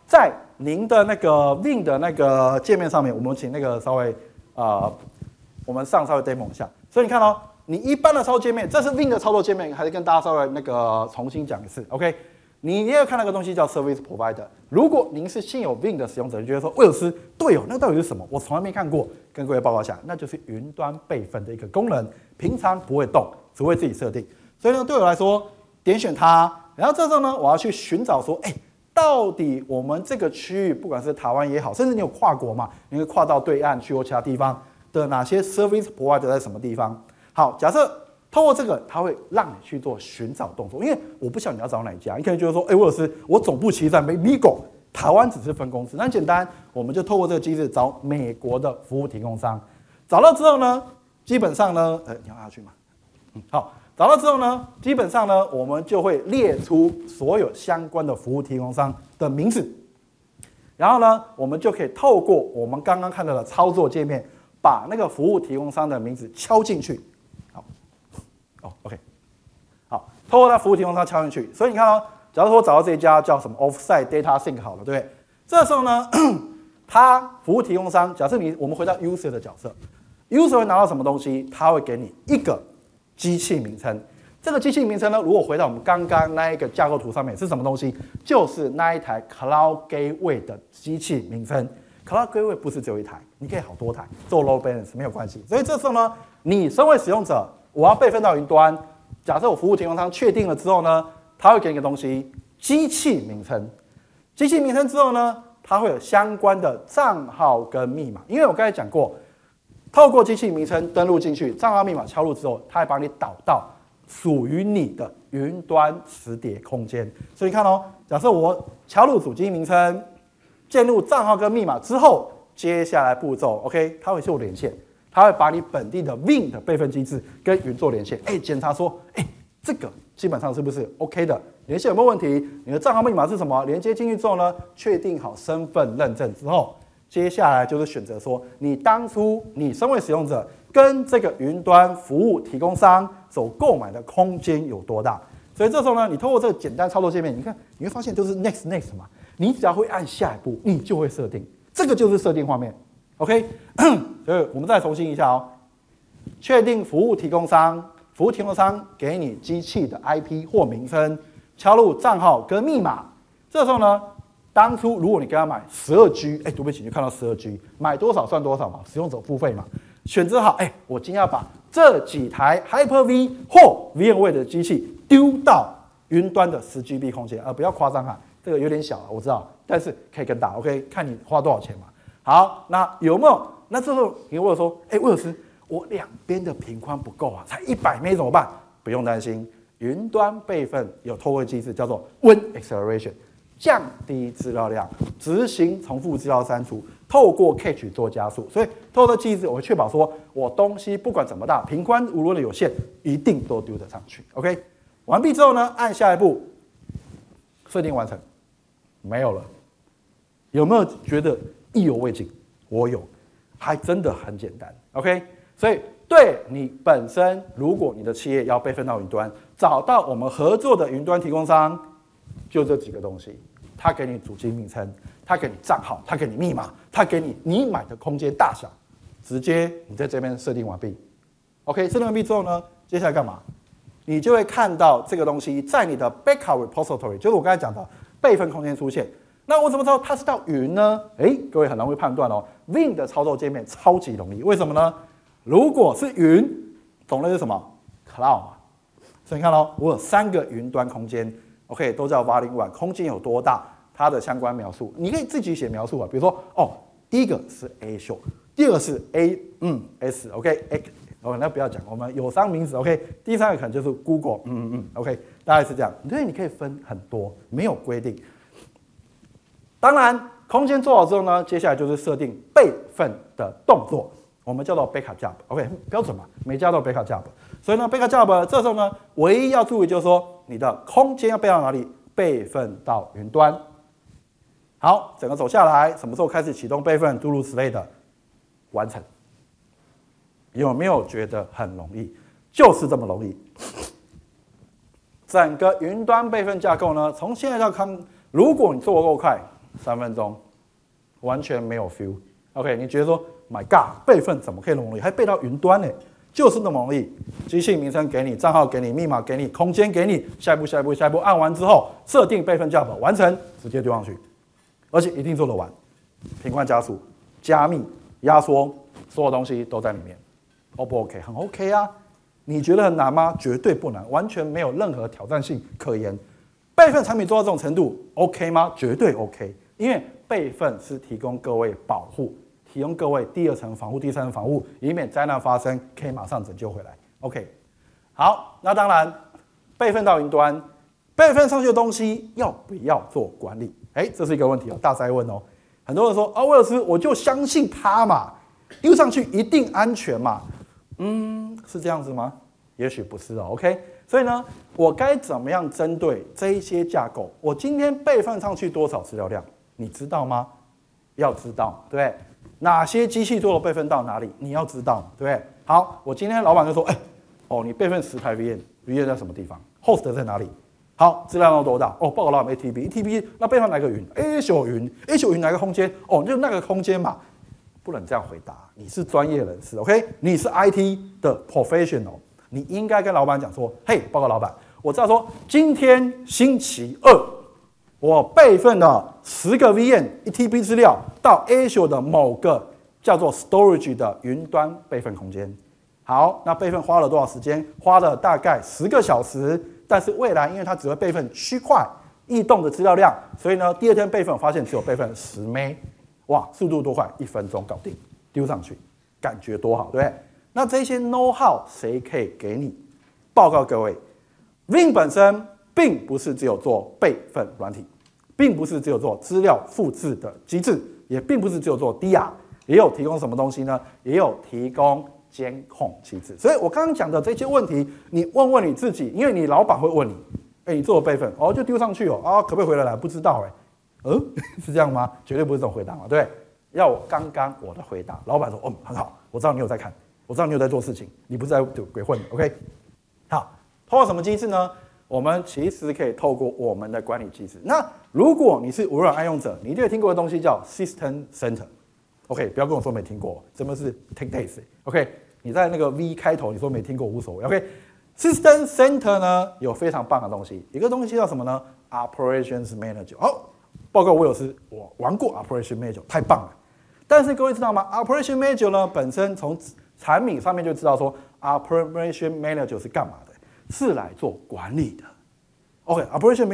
在您的那个 Vim 的那个界面上面，我们请那个稍微我们稍微 demo 一下。所以你看哦，你一般的操作界面，这是 Vim 的操作界面，还是跟大家稍微那个重新讲一次 ？OK， 你也有看那个东西叫 Service Provider。如果您是现有 Vim 的使用者，你觉得说威尔斯对哦，那到底是什么？我从来没看过。跟各位报告一下，那就是云端备份的一个功能，平常不会动，只会自己设定。所以呢，对我来说，点选它，然后这时候呢，我要去寻找说，到底我们这个区域，不管是台湾也好，甚至你有跨国嘛，你会跨到对岸去或其他地方的哪些 service provider 在什么地方？好，假设透过这个，它会让你去做寻找动作，因为我不晓得你要找哪一家，你可能觉得说，威尔斯，我总部其实在Vigo，台湾只是分公司，那很简单，我们就透过这个机制找美国的服务提供商，找到之后呢，基本上呢，你要下去吗？好。找到之后呢，基本上呢，我们就会列出所有相关的服务提供商的名字，然后呢，我们就可以透过我们刚刚看到的操作界面，把那个服务提供商的名字敲进去。好，OK， 好，透过它服务提供商敲进去。所以你看哦，假如说找到这一家叫什么 Offsite Data Sync 好了，对不对？这时候呢，它服务提供商，假设我们回到 User 的角色 ，User 会拿到什么东西？它会给你一个机器名称，这个机器名称呢，如果回到我们刚刚那一个架构图上面是什么东西？就是那一台 Cloud Gateway 的机器名称。Cloud Gateway 不是只有一台，你可以好多台，做 load balance 没有关系。所以这时候呢，你身为使用者，我要备份到云端。假设我服务提供商确定了之后呢，它会给你一个东西，机器名称。机器名称之后呢，它会有相关的账号跟密码，因为我刚才讲过。透过机器名称登录进去，账号密码敲入之后，它会帮你导到属于你的云端磁碟空间。所以你看哦，假设我敲入主机名称，建入账号跟密码之后，接下来步骤 ，OK， 它会做连线，它会把你本地的 Vim 的备份机制跟云做连线，检查说，这个基本上是不是 OK 的？连线有没有问题？你的账号密码是什么？连接进去之后呢，确定好身份认证之后。接下来就是选择说，你当初你身为使用者跟这个云端服务提供商所购买的空间有多大？所以这时候呢，你透过这个简单操作界面，你看你会发现就是 next 嘛，你只要会按下一步，你就会设定，这个就是设定画面 ，OK？ 所以我们再重新一下哦，确定服务提供商，服务提供商给你机器的 IP 或名称，敲入账号跟密码，这时候呢。当初如果你跟他买12G， 对不起，你看到12G， 买多少算多少嘛，使用者付费嘛。选择好，我今天要把这几台 Hyper-V 或 VMware 的机器丢到云端的10GB 空间，不要夸张啊，这个有点小了，我知道，但是可以更大 ，OK， 看你花多少钱嘛。好，那有没有？那这时候你问我说，威尔斯，我两边的频宽不够啊，才100 M 怎么办？不用担心，云端备份有透过机制叫做 Win Acceleration。降低资料量，执行重复资料删除，透过 Cache 做加速，所以透过机制，我会确保说我东西不管怎么大，频宽无论有限，一定都丢得上去。OK， 完毕之后呢，按下一步，设定完成，没有了。有没有觉得意犹未尽？我有，还真的很简单。OK， 所以对你本身，如果你的企业要备份到云端，找到我们合作的云端提供商。就这几个东西，他给你主机名称，他给你账号，他给你密码，他给你买的空间大小，直接你在这边设定完毕。OK， 设定完毕之后呢，接下来干嘛？你就会看到这个东西在你的 backup repository， 就是我刚才讲的备份空间出现。那我怎么知道它是到云呢？各位很容易判断哦。Vim 的操作界面超级容易，为什么呢？如果是云，种类是什么 ？Cloud 嘛。所以你看哦，我有3个云端空间。OK， 都叫 Volume One， 空间有多大，它的相关描述，你可以自己写描述啊。比如说，第一个是 Azure， 第二个是 S，OK， 那不要讲，我们有商名词 ，OK， 第3个可能就是 Google，OK， 大概是这样。对，你可以分很多，没有规定。当然，空间做好之后呢，接下来就是设定备份的动作，我们叫做 Backup Job，OK， 标准嘛，每家都有 Backup Job。所以呢 ，Backup Job 这时候呢，唯一要注意就是说，你的空间要备到哪里？备份到云端。好，整个走下来，什么时候开始启动备份？诸如此类的，完成。有没有觉得很容易？就是这么容易。整个云端备份架构呢，从现在到看，如果你做得够快， 3分钟，完全没有 feel。OK， 你觉得说 ，My God， 备份怎么可以那么容易？还备到云端呢？就是那么容易。机器名称给你，账号给你，密码给你，空间给你，下一步，按完之后，设定备份叫法完成，直接丢上去，而且一定做得完。频宽加速、加密、压缩，所有东西都在里面。O 不 OK？ 很 OK 啊。你觉得很难吗？绝对不难，完全没有任何挑战性可言。备份产品做到这种程度 ，OK 吗？绝对 OK， 因为备份是提供各位保护，提供各位第2层防护、第3层防护，以免灾难发生，可以马上拯救回来。OK， 好，那当然，备份到云端，备份上去的东西要不要做管理？这是一个问题哦，大哉问哦。很多人说威尔斯，我就相信他嘛，丢上去一定安全嘛。是这样子吗？也许不是哦。OK， 所以呢，我该怎么样针对这一些架构？我今天备份上去多少资料量？你知道吗？要知道，对不对？哪些机器做了备份到哪里？你要知道，对不对？好，我今天老板就说，你备份10台 VM 在什么地方 ？host 在哪里？好，资料量多大？报告老板 ATB， 那备份哪个云 ？Azure 云哪个空间？就那个空间嘛。不能这样回答，你是专业人士 ，OK？ 你是 IT 的 professional， 你应该跟老板讲说，嘿，报告老板，我知道说今天星期2，我备份了10个 VM 1TB 资料到 Azure 的某个叫做 storage 的云端备份空间。好，那备份花了多少时间？花了大概10个小时，但是未来因为它只会备份区块异动的资料量，所以呢，第2天备份我发现只有备份10 MB。哇，速度多快！1分钟搞定，丢上去，感觉多好，对不对？那这些 know how 谁可以给你？报告各位 ，Vim 本身并不是只有做备份软体，并不是只有做资料复制的机制，也并不是只有做 DR， 也有提供什么东西呢？也有提供监控机制。所以我刚刚讲的这些问题，你问问你自己，因为你老板会问你，你做了备份，就丢上去可不可以回得来？不知道是这样吗？绝对不是这种回答嘛，对不对？要我刚刚我的回答，老板说，很好，我知道你有在看，我知道你有在做事情，你不是在鬼混 ，OK？ 好，透过什么机制呢？我们其实可以透过我们的管理机制。那如果你是微软爱用者，你一定有听过的东西叫 System Center，OK？ 不要跟我说没听过，什么是 Take Days？OK？ 你在那个 V 开头，你说没听过无所谓 ，OK？System Center 呢有非常棒的东西，一个东西叫什么呢 ？Operations Manager。报告威尔斯，我玩过 Operation Manager， 太棒了。但是各位知道吗 ？Operation Manager 呢，本身从产品上面就知道说 ，Operation Manager 是干嘛的？是来做管理的。OK，Operation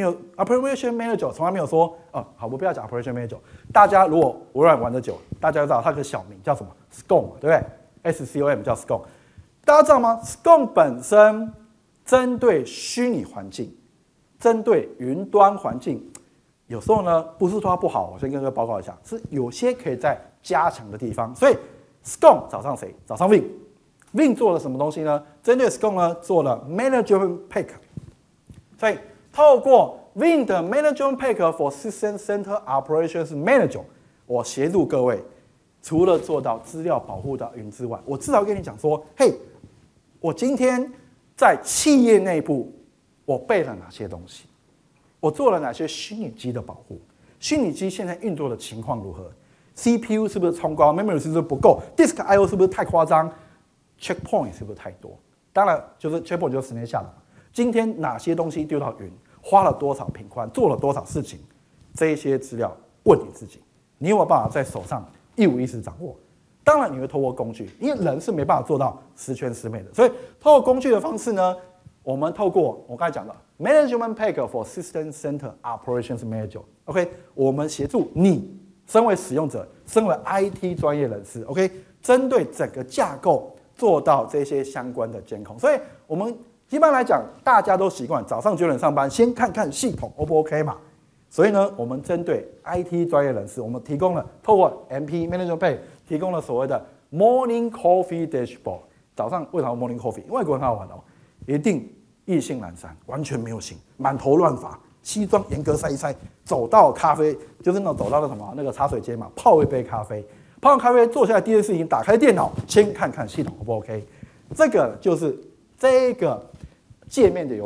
Manager 从来没有说，好，我不要讲 Operation Manager。大家如果微软玩得久，大家知道它有个小名叫什么 ？SCOM， 对不对 ？SCOM 叫 SCOM。大家知道吗 ？SCOM 本身针对虚拟环境，针对云端环境。有时候呢，不是说它不好，我先跟各位报告一下，是有些可以在加强的地方。所以 SCOM 找上谁？找上 Vim。Vim 做了什么东西呢？针对 SCOM 呢，做了 Management Pack。所以透过 Vim 的 Management Pack for System Center Operations Manager， 我协助各位，除了做到资料保护到云之外，我至少跟你讲说，嘿，我今天在企业内部，我备了哪些东西？我做了哪些虚拟机的保护？虚拟机现在运作的情况如何 ？CPU 是不是冲高 ？Memory 是不是不够 ？Disk I/O 是不是太夸张 ？Checkpoint 是不是太多？当然，就是 Checkpoint 就是10年下来。今天哪些东西丢到云，花了多少频宽，做了多少事情，这些资料问你自己，你有没有办法在手上一五一十掌握？当然，你会透过工具，因为人是没办法做到十全十美的，所以透过工具的方式呢，我们透过我刚才讲的。Management Pack for System Center Operations Manager，OK， 我们协助你，身为使用者，身为 IT 专业人士 ，OK， 针对整个架构做到这些相关的监控。所以，我们一般来讲，大家都习惯早上9点上班，先看看系统 O 不 OK 嘛。所以呢，我们针对 IT 专业人士，我们提供了透过 MP Management Pack 提供了所谓的 Morning Coffee Dashboard。早上为什么 Morning Coffee？ 外国人很好玩哦，一定。意兴阑珊，完全没有醒，满头乱发，西装严格塞一塞，走到咖啡，就是那种走到什么那个茶水间嘛，泡一杯咖啡，泡完咖啡坐下来第一件事情，打开电脑，先看看系统 O 不 OK， 这个就是这个界面的由来。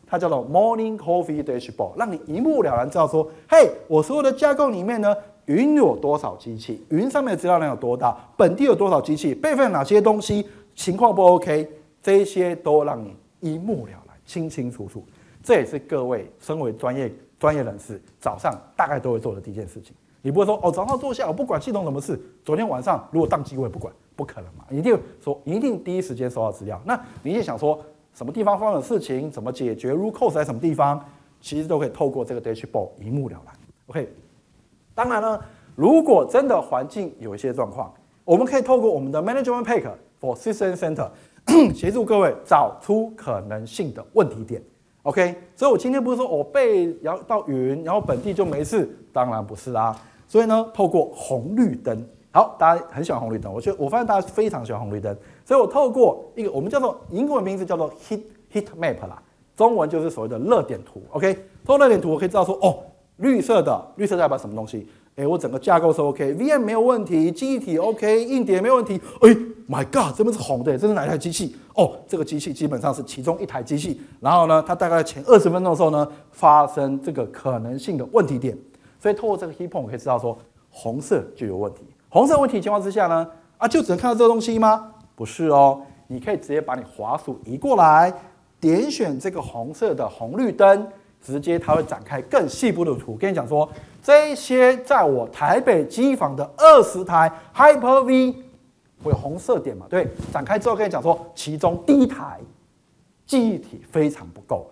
它叫做 Morning Coffee Dashboard， 让你一目了然知道说，嘿，我所有的架构里面呢，云有多少机器，云上面的资料量有多大，本地有多少机器，备份哪些东西，情况不 OK， 这些都让你一目了然、清清楚楚。这也是各位身为专业人士早上大概都会做的第一件事情。你不会说早上坐下我不管系统什么事，昨天晚上如果宕机我也不管，不可能嘛，一定第一时间收到资料。那你也想说什么地方发生的事情，怎么解决 root cause 在什么地方，其实都可以透过这个 dashboard 一目了然。OK， 当然呢，如果真的环境有一些状况，我们可以透过我们的 management pack for system center 协助各位找出可能性的问题点。OK， 所以我今天不是说我背要到云，然后本地就没事，当然不是啊。所以呢，透过红绿灯，好，大家很喜欢红绿灯，我发现大家非常喜欢红绿灯，所以我透过一个我们叫做英文名字叫做 heat map 啦，中文就是所谓的热点图。OK， 透过热点图我可以知道说，绿色代表什么东西？我整个架构是 OK，VM 没有问题，记忆体 OK， 硬碟没有问题。My God， 这边是红的，这是哪一台机器？这个机器基本上是其中一台机器。然后呢，它大概前20分钟的时候呢，发生这个可能性的问题点。所以透过这个 heat map 我可以知道说，红色就有问题。红色问题情况之下呢，就只能看到这个东西吗？不是哦，你可以直接把你滑鼠移过来，点选这个红色的红绿灯，直接它会展开更细部的图，跟你讲说，这些在我台北机房的20台 Hyper-V 会有红色点嘛？对，展开之后跟你讲说，其中第一台记忆体非常不够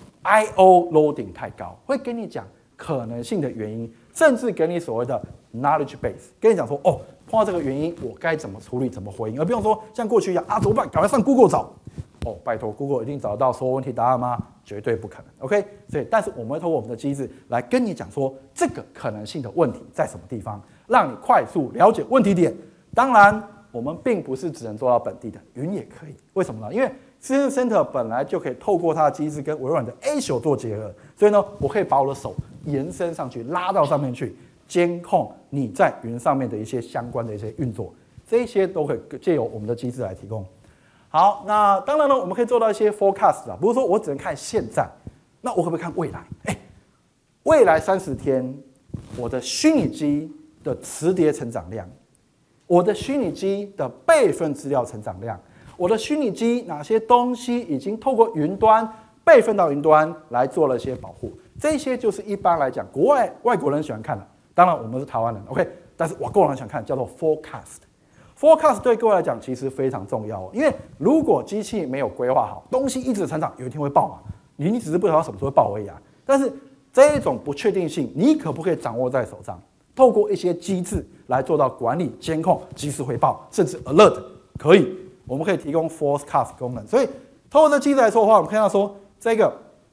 ，I/O loading 太高，会跟你讲可能性的原因，甚至给你所谓的 knowledge base， 跟你讲说，碰到这个原因我该怎么处理、怎么回应，而不用说像过去一样怎么办？赶快上 Google 找。拜托 ，Google 一定找得到所有问题答案吗？绝对不可能。OK， 所以但是我们会透过我们的机制来跟你讲说，这个可能性的问题在什么地方，让你快速了解问题点。当然，我们并不是只能做到本地的，云也可以。为什么呢？因为 System Center 本来就可以透过它的机制跟微软的 Azure 做结合，所以呢，我可以把我的手延伸上去，拉到上面去，监控你在云上面的一些相关的一些运作，这些都可以借由我们的机制来提供。好，那当然了，我们可以做到一些 forecast 不是说我只能看现在，那我可不可以看未来？未来30天，我的虚拟机的磁碟成长量，我的虚拟机的备份资料成长量，我的虚拟机哪些东西已经透过云端备份到云端来做了一些保护，这些就是一般来讲外国人喜欢看的。当然我们是台湾人 ，OK， 但是外国人喜欢看叫做 forecast。Forecast 对各位来讲其实非常重要因为如果机器没有规划好，东西一直成长，有一天会爆嘛，你只是不知道什么时候会爆而已啊。但是这一种不确定性，你可不可以掌握在手上？透过一些机制来做到管理、监控、及时回报，甚至 alert， 可以，我们可以提供 forecast 功能。所以透过这机制来说的话，我们看到说这个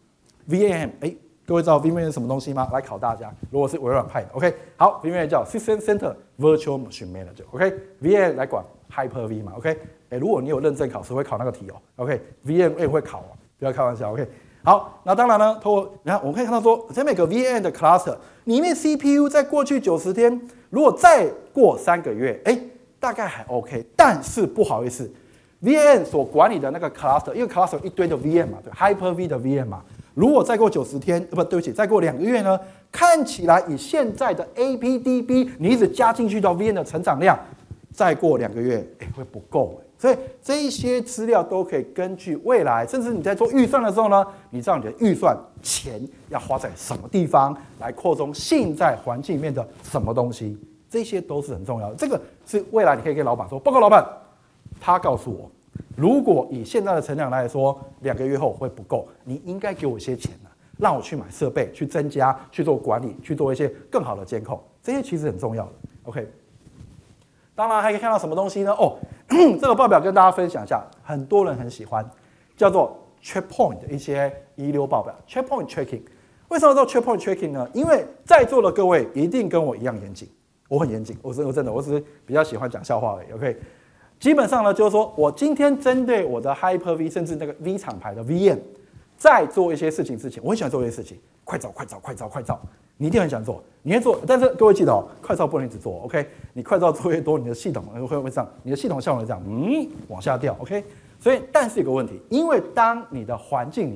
VAM，各位知道 VMware 是什么东西吗？来考大家。如果是微软派的 ，OK， 好 ，VMware 叫 System Center Virtual Machine Manager，OK，VMware 来管 Hyper-V 嘛 ，OK， 如果你有认证考试会考那个题，OK，VMware 会考不要开玩笑 ，OK。好，那当然呢，透过你看，我们可以看到说，在每个 VMware 的 cluster 里面 CPU 在过去90天，如果再过3个月，大概还 OK， 但是不好意思 ，VMware 所管理的那个 cluster， 因为 cluster 有一堆的 VM 嘛，对 ，Hyper-V 的 VM 嘛。如果再过90天，对不起，再过2个月呢？看起来以现在的 APDB， 你一直加进去到 VM 的成长量，再过2个月，会不够所以这一些资料都可以根据未来，甚至你在做预算的时候呢，你知道你的预算钱要花在什么地方，来扩充现在环境里面的什么东西，这些都是很重要的。这个是未来你可以跟老板说，报告老板，他告诉我。如果以现在的成长来说，2个月后会不够，你应该给我一些钱让我去买设备，去增加，去做管理，去做一些更好的监控，这些其实很重要的。OK， 当然还可以看到什么东西呢？这个报表跟大家分享一下，很多人很喜欢，叫做 checkpoint 的一些遗留报表 ，checkpoint tracking。为什么叫 checkpoint tracking 呢？因为在座的各位一定跟我一样严谨，我很严谨，我真的，我只是比较喜欢讲笑话而已。OK。基本上呢，就是说我今天针对我的 Hyper-V， 甚至那个 V 厂牌的 VM， 在做一些事情之前，我很喜欢做一些事情，快照，你一定很喜欢做，你会做，但是各位记得快照不能一直做 ，OK？ 你快照做越多，你的系统会这样，你的系统效能会这样，往下掉 ，OK？ 所以，但是有个问题，因为当你的环境里面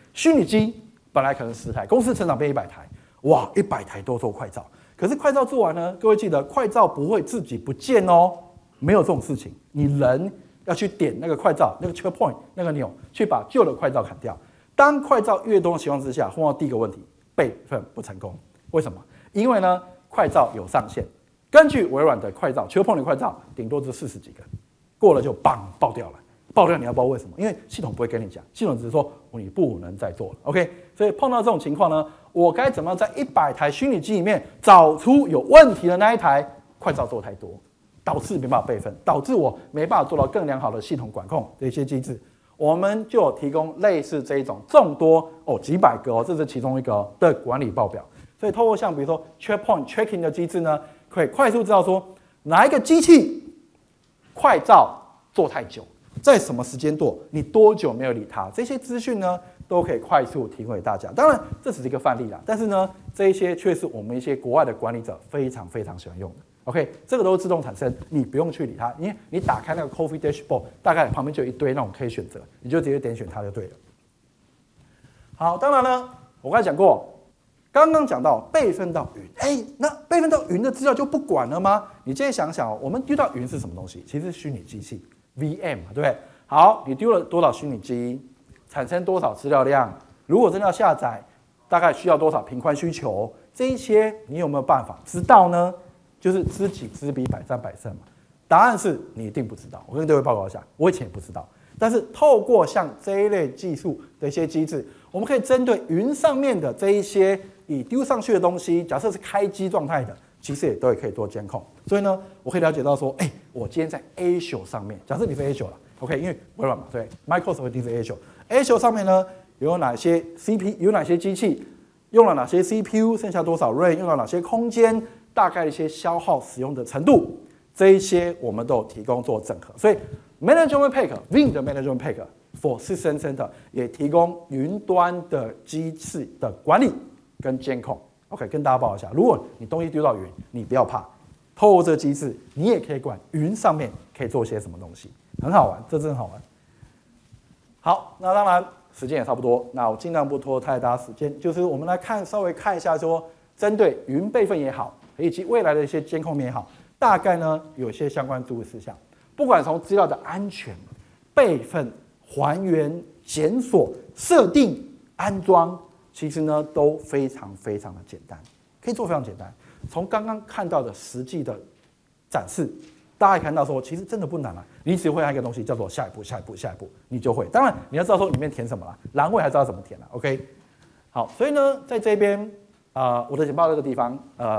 虚拟机本来可能10台，公司成长变100台，哇，100台都做快照。可是快照做完呢，各位记得快照不会自己不见哦，没有这种事情，你人要去点那个快照那个 checkpoint 那个钮，去把旧的快照砍掉。当快照越多的情况之下，碰到第一个问题，备份不成功。为什么？因为呢，快照有上限。根据微软的快照 checkpoint 的快照，顶多是40几个，过了就砰爆掉了。爆掉你要不知道为什么？因为系统不会跟你讲，系统只是说你不能再做了。OK， 所以碰到这种情况呢，我该怎么样在100台虚拟机里面找出有问题的那一台快照做太多，导致没办法备份，导致我没办法做到更良好的系统管控的一些机制。我们就有提供类似这一种众多几百个这是其中一个的管理报表。所以透过像比如说 checkpoint tracking 的机制呢，可以快速知道说哪一个机器快照做太久。在什么时间做？你多久没有理它？这些资讯呢，都可以快速提供给大家。当然，这只是一个范例啦，但是呢，这一些却是我们一些国外的管理者非常非常喜欢用的。OK， 这个都是自动产生，你不用去理它，因为你打开那个 Coffee Dashboard， 大概旁边就有一堆那种可以选择，你就直接点选它就对了。好，当然呢，我刚才讲过，刚刚讲到备份到云，那备份到云的资料就不管了吗？你今天想想，我们丢到云是什么东西？其实是虚拟机器。VM 嘛，对不对？好，你丢了多少虚拟机，产生多少资料量？如果真的要下载，大概需要多少频宽需求？这一些你有没有办法知道呢？就是知己知彼，百战百胜嘛。答案是你一定不知道。我跟各位报告一下，我以前也不知道。但是透过像这一类技术的一些机制，我们可以针对云上面的这一些已丢上去的东西，假设是开机状态的。其实也都可以做监控，所以呢，我可以了解到说，我今天在 Azure 上面，假设你是 Azure 了 ，OK， 因为微软嘛，对 ，Microsoft 一定是 Azure。Azure 上面呢，有哪些 有哪些机器，用了哪些 CPU， 剩下多少 RAM， 用了哪些空间，大概一些消耗使用的程度，这一些我们都有提供做整合。所以 Management Pack，Vim 的 Management Pack for System Center 也提供云端的机制的管理跟监控。OK， 跟大家报一下，如果你东西丢到云，你不要怕，透过这个机制，你也可以管云上面可以做些什么东西，很好玩，这真的好玩。好，那当然时间也差不多，那我尽量不拖太大时间，就是我们来稍微看一下说，针对云备份也好，以及未来的一些监控面也好，大概呢有一些相关注意事项，不管从资料的安全、备份、还原、检索、设定、安装。其实呢，都非常非常的简单，可以做非常简单。从刚刚看到的实际的展示，大家也看到说，其实真的不难啊。你只会按一个东西叫做下一步，下一步，下一步，你就会。当然，你要知道说里面填什么啦，栏位还知道怎么填啦。OK， 好，所以呢，在这边我的简报这个地方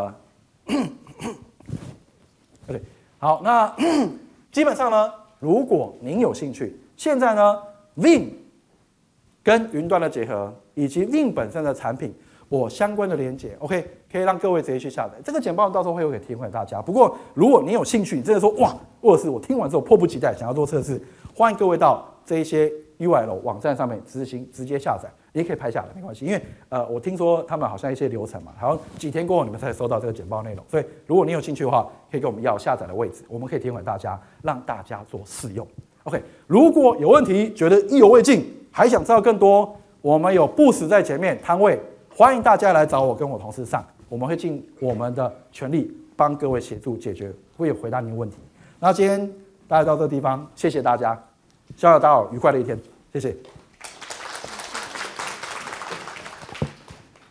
OK， 好，那基本上呢，如果您有兴趣，现在呢 ，Vim 跟云端的结合。以及 Vim 本身的产品，我相关的连结 ，OK， 可以让各位直接去下载。这个简报到时候会有给提供给大家。不过，如果你有兴趣，你真的说哇，或者是我听完之后迫不及待想要做测试，欢迎各位到这一些 URL 网站上面直接下载，也可以拍下来，没关系。因为我听说他们好像一些流程嘛，好像几天过后你们才收到这个简报内容。所以，如果你有兴趣的话，可以跟我们要下载的位置，我们可以提供给大家，让大家做试用。OK， 如果有问题，觉得意犹未尽，还想知道更多。我们有部署在前面摊位，欢迎大家来找我跟我同事上，我们会尽我们的全力帮各位协助解决，会回答您的问题。那今天大家到这个地方，谢谢大家，希望大家有愉快的一天，谢谢。